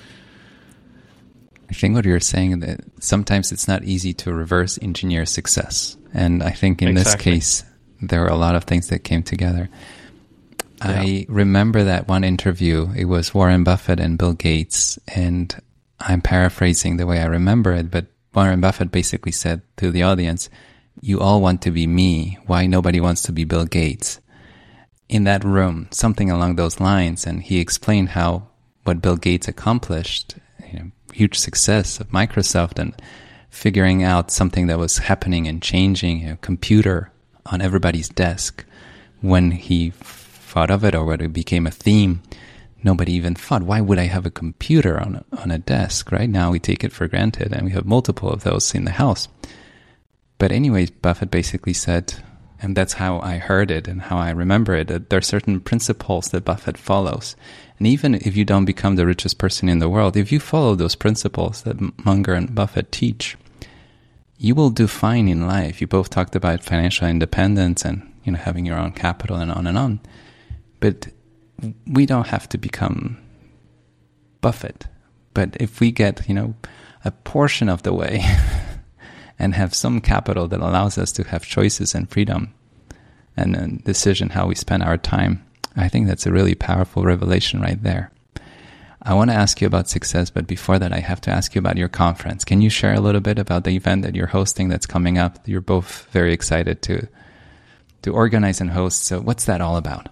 I think what you're saying, that sometimes it's not easy to reverse engineer success, and I think in this case there are a lot of things that came together. Yeah. I remember that one interview. It was Warren Buffett and Bill Gates, and I'm paraphrasing the way I remember it, but Warren Buffett basically said to the audience, "You all want to be me. Why nobody wants to be Bill Gates?" In that room, something along those lines, and he explained how what Bill Gates accomplished, huge success of Microsoft, and figuring out something that was happening and changing, a computer on everybody's desk. When he thought of it, or when it became a theme, nobody even thought, why would I have a computer on a desk? Right now we take it for granted, and we have multiple of those in the house. But anyways, Buffett basically said, and that's how I heard it and how I remember it, that there are certain principles that Buffett follows. And even if you don't become the richest person in the world, if you follow those principles that Munger and Buffett teach, you will do fine in life. You both talked about financial independence and having your own capital and on and on. But we don't have to become Buffett. But if we get, a portion of the way and have some capital that allows us to have choices and freedom and a decision how we spend our time, I think that's a really powerful revelation right there. I want to ask you about success, but before that, I have to ask you about your conference. Can you share a little bit about the event that you're hosting that's coming up? You're both very excited to organize and host. So what's that all about?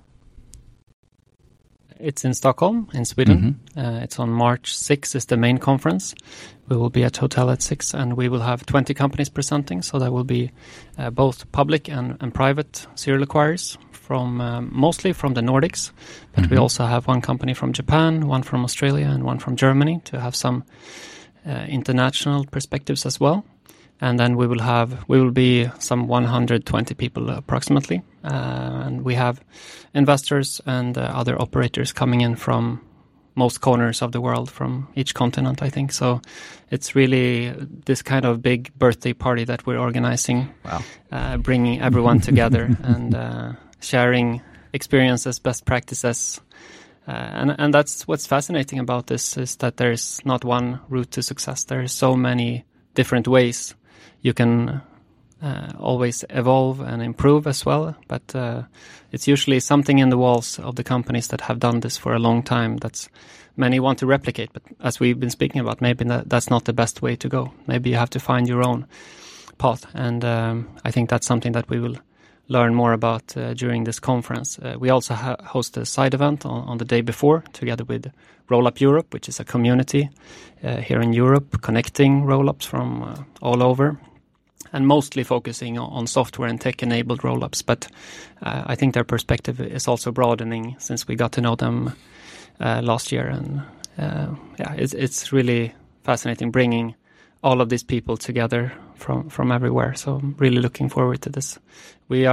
It's in Stockholm, in Sweden. Mm-hmm. It's on March 6th is the main conference. We will be at Hotel at 6, and we will have 20 companies presenting. So there will be both public and private serial acquirers from mostly from the Nordics. But we also have one company from Japan, one from Australia, and one from Germany to have some international perspectives as well. And then we will be some 120 people approximately. And we have investors and other operators coming in from most corners of the world, from each continent, I think. So it's really this kind of big birthday party that we're organizing. Wow. Bringing everyone together and sharing experiences, best practices. And that's what's fascinating about this, is that there's not one route to success. There are so many different ways. You can always evolve and improve as well, but it's usually something in the walls of the companies that have done this for a long time that's many want to replicate. But as we've been speaking about, maybe that's not the best way to go. Maybe you have to find your own path, and I think that's something that we will learn more about during this conference. We also host a side event on the day before, together with Rollup Europe, which is a community here in Europe connecting roll-ups from all over, and mostly focusing on software and tech-enabled roll-ups. But I think their perspective is also broadening since we got to know them last year. And it's really fascinating bringing all of these people together from everywhere. So I'm really looking forward to this. We are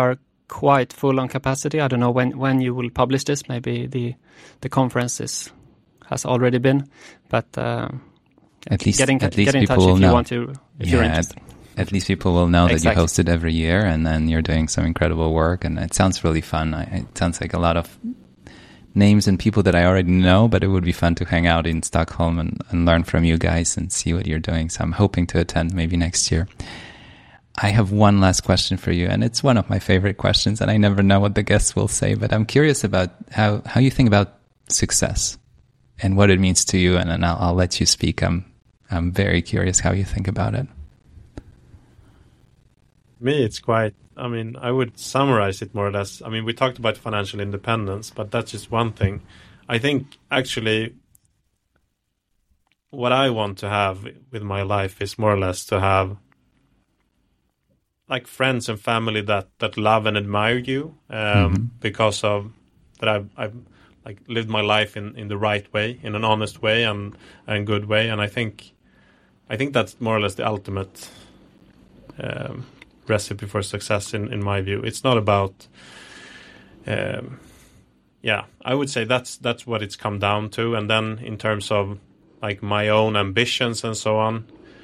quite full on capacity. I don't know when you will publish this. Maybe the conference has already been, but at least get in touch if you want to, if you're interested. At least people will know Exactly. that you host it every year, and then you're doing some incredible work, and it sounds really fun. It sounds like a lot of names and people that I already know, but it would be fun to hang out in Stockholm and learn from you guys and see what you're doing. So I'm hoping to attend maybe next year. I have one last question for you, and it's one of my favorite questions, and I never know what the guests will say, but I'm curious about how you think about success and what it means to you, and then I'll let you speak. I'm very curious how you think about it. Me, it's quite, I would summarize it more or less. We talked about financial independence, but that's just one thing. I think actually what I want to have with my life is more or less to have like friends and family that love and admire you because of that I've like lived my life in the right way, in an honest way and good way. And I think that's more or less the ultimate recipe for success in my view. It's not about I would say that's what it's come down to. And then in terms of like my own ambitions and so on,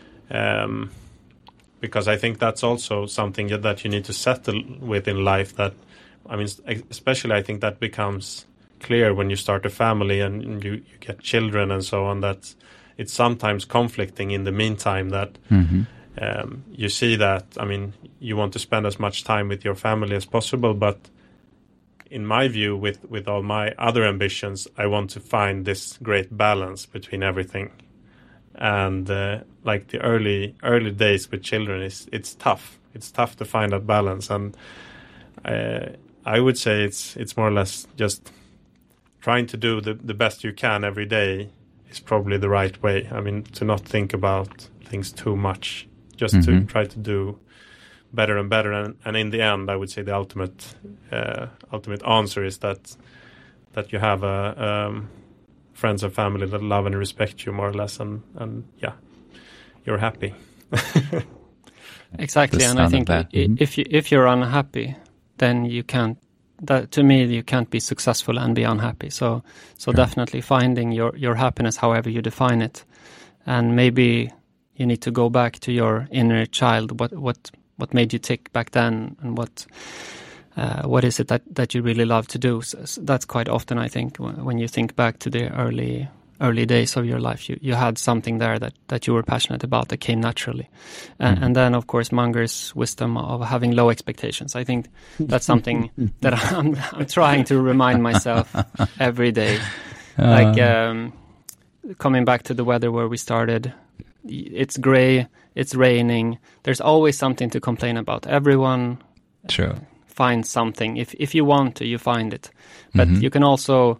because I think that's also something that you need to settle with in life. That especially I think that becomes clear when you start a family and you get children and so on, that it's sometimes conflicting in the meantime that you see that, you want to spend as much time with your family as possible, but in my view, with all my other ambitions, I want to find this great balance between everything. And like the early days with children, it's tough. It's tough to find that balance, and I would say it's more or less just trying to do the best you can every day is probably the right way. To not think about things too much, just to try to do better and better. And in the end, I would say the ultimate answer is that you have friends and family that love and respect you more or less, and you're happy. Exactly, and I think if you're unhappy, then you can't. To me, you can't be successful and be unhappy. So definitely finding your happiness, however you define it, and maybe you need to go back to your inner child. What made you tick back then, and what is it that you really love to do? So that's quite often, I think, when you think back to the early days of your life, you had something there that you were passionate about that came naturally. And then, of course, Munger's wisdom of having low expectations. I think that's something that I'm trying to remind myself every day. Coming back to the weather where we started, it's gray, it's raining. There's always something to complain about. Everyone finds something. If you want to, you find it. But you can also...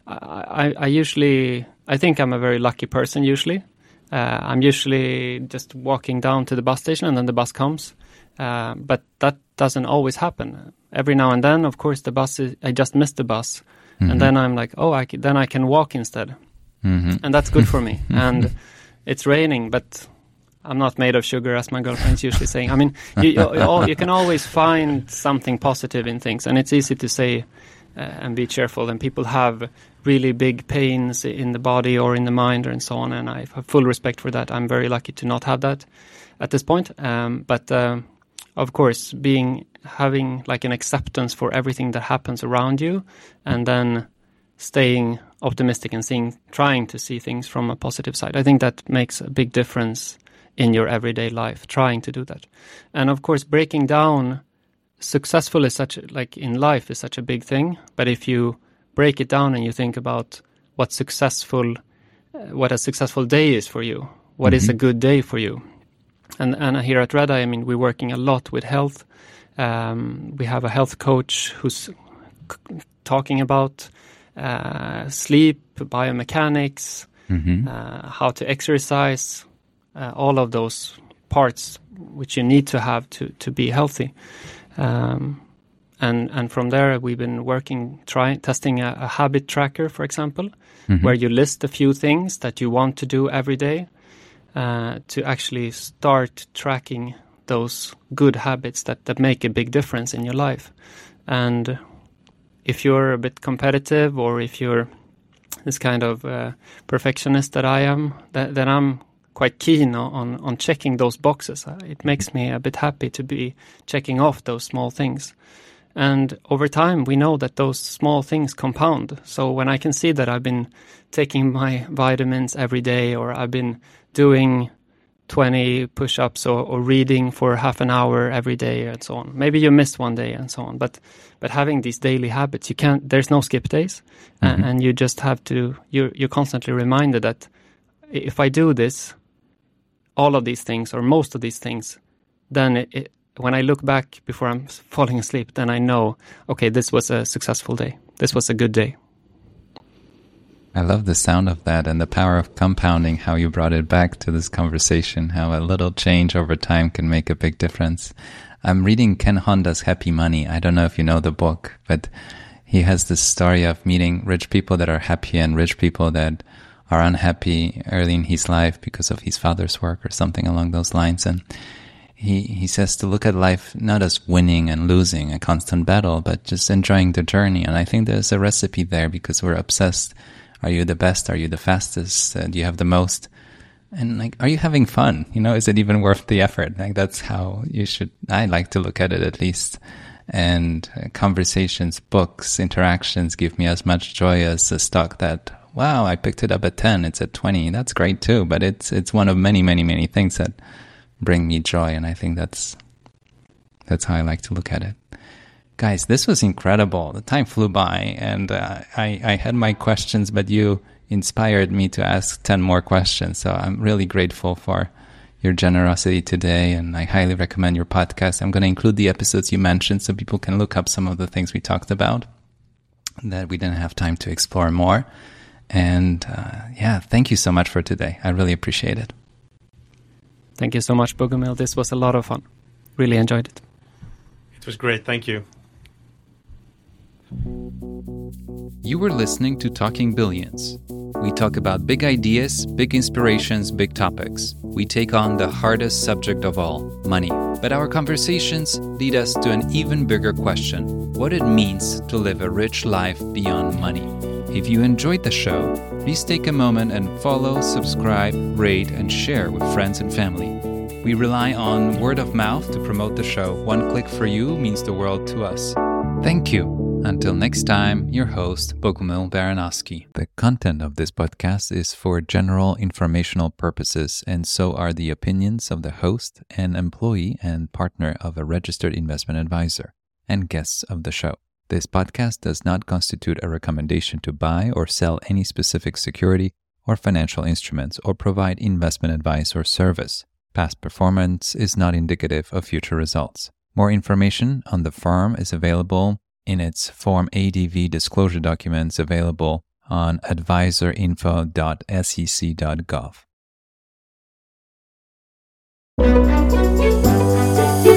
I think I'm a very lucky person usually. I'm usually just walking down to the bus station and then the bus comes. But that doesn't always happen. Every now and then, of course, I just missed the bus. And then I'm like, then I can walk instead. And that's good for me. And it's raining, but I'm not made of sugar, as my girlfriend's usually saying. You can always find something positive in things. And it's easy to say and be cheerful. And people have really big pains in the body or in the mind and so on. And I have full respect for that. I'm very lucky to not have that at this point. But of course, having like an acceptance for everything that happens around you, and then staying optimistic and trying to see things from a positive side. I think that makes a big difference in your everyday life, trying to do that. And of course, breaking down successful in life is such a big thing. But if you break it down and you think about what a successful day is for you, what is a good day for you. And here at Redeye, we're working a lot with health. We have a health coach who's talking about sleep, biomechanics, how to exercise, all of those parts which you need to have to be healthy. And from there, we've been testing a habit tracker, for example, where you list a few things that you want to do every day to actually start tracking those good habits that make a big difference in your life. And if you're a bit competitive, or if you're this kind of perfectionist that I am, then I'm quite keen on checking those boxes. It makes me a bit happy to be checking off those small things. And over time, we know that those small things compound. So when I can see that I've been taking my vitamins every day, or I've been doing 20 push-ups, or reading for half an hour every day, and so on. Maybe you missed one day and so on. But having these daily habits, there's no skip days. And you just have to, you're constantly reminded that if I do this, all of these things, or most of these things, then when I look back before I'm falling asleep, then I know, okay, this was a successful day. This was a good day. I love the sound of that and the power of compounding, how you brought it back to this conversation, how a little change over time can make a big difference. I'm reading Ken Honda's Happy Money. I don't know if you know the book, but he has this story of meeting rich people that are happy and rich people that are unhappy early in his life because of his father's work or something along those lines. And he says to look at life not as winning and losing, a constant battle, but just enjoying the journey. And I think there's a recipe there, because we're obsessed. Are you the best? Are you the fastest? Do you have the most? And like, are you having fun? Is it even worth the effort? Like, that's how I like to look at it, at least. And conversations, books, interactions give me as much joy as a stock that, wow, I picked it up at 10, it's at 20. That's great too. But it's one of many, many, many things that bring me joy. And I think that's how I like to look at it. Guys, this was incredible. The time flew by, and I had my questions, but you inspired me to ask 10 more questions. So I'm really grateful for your generosity today, and I highly recommend your podcast. I'm going to include the episodes you mentioned so people can look up some of the things we talked about that we didn't have time to explore more. And thank you so much for today. I really appreciate it. Thank you so much, Bogumil. This was a lot of fun. Really enjoyed it. It was great. Thank you. You were listening to Talking Billions. We talk about big ideas, big inspirations, big topics. We take on the hardest subject of all, money. But our conversations lead us to an even bigger question: what it means to live a rich life beyond money. If you enjoyed the show, please take a moment and follow, subscribe, rate, and share with friends and family. We rely on word of mouth to promote the show. One click for you means the world to us. Thank you. Until next time, your host, Bogumil Baranowski. The content of this podcast is for general informational purposes, and so are the opinions of the host, an employee and partner of a registered investment advisor, and guests of the show. This podcast does not constitute a recommendation to buy or sell any specific security or financial instruments, or provide investment advice or service. Past performance is not indicative of future results. More information on the firm is available in its Form ADV disclosure documents available on advisorinfo.sec.gov.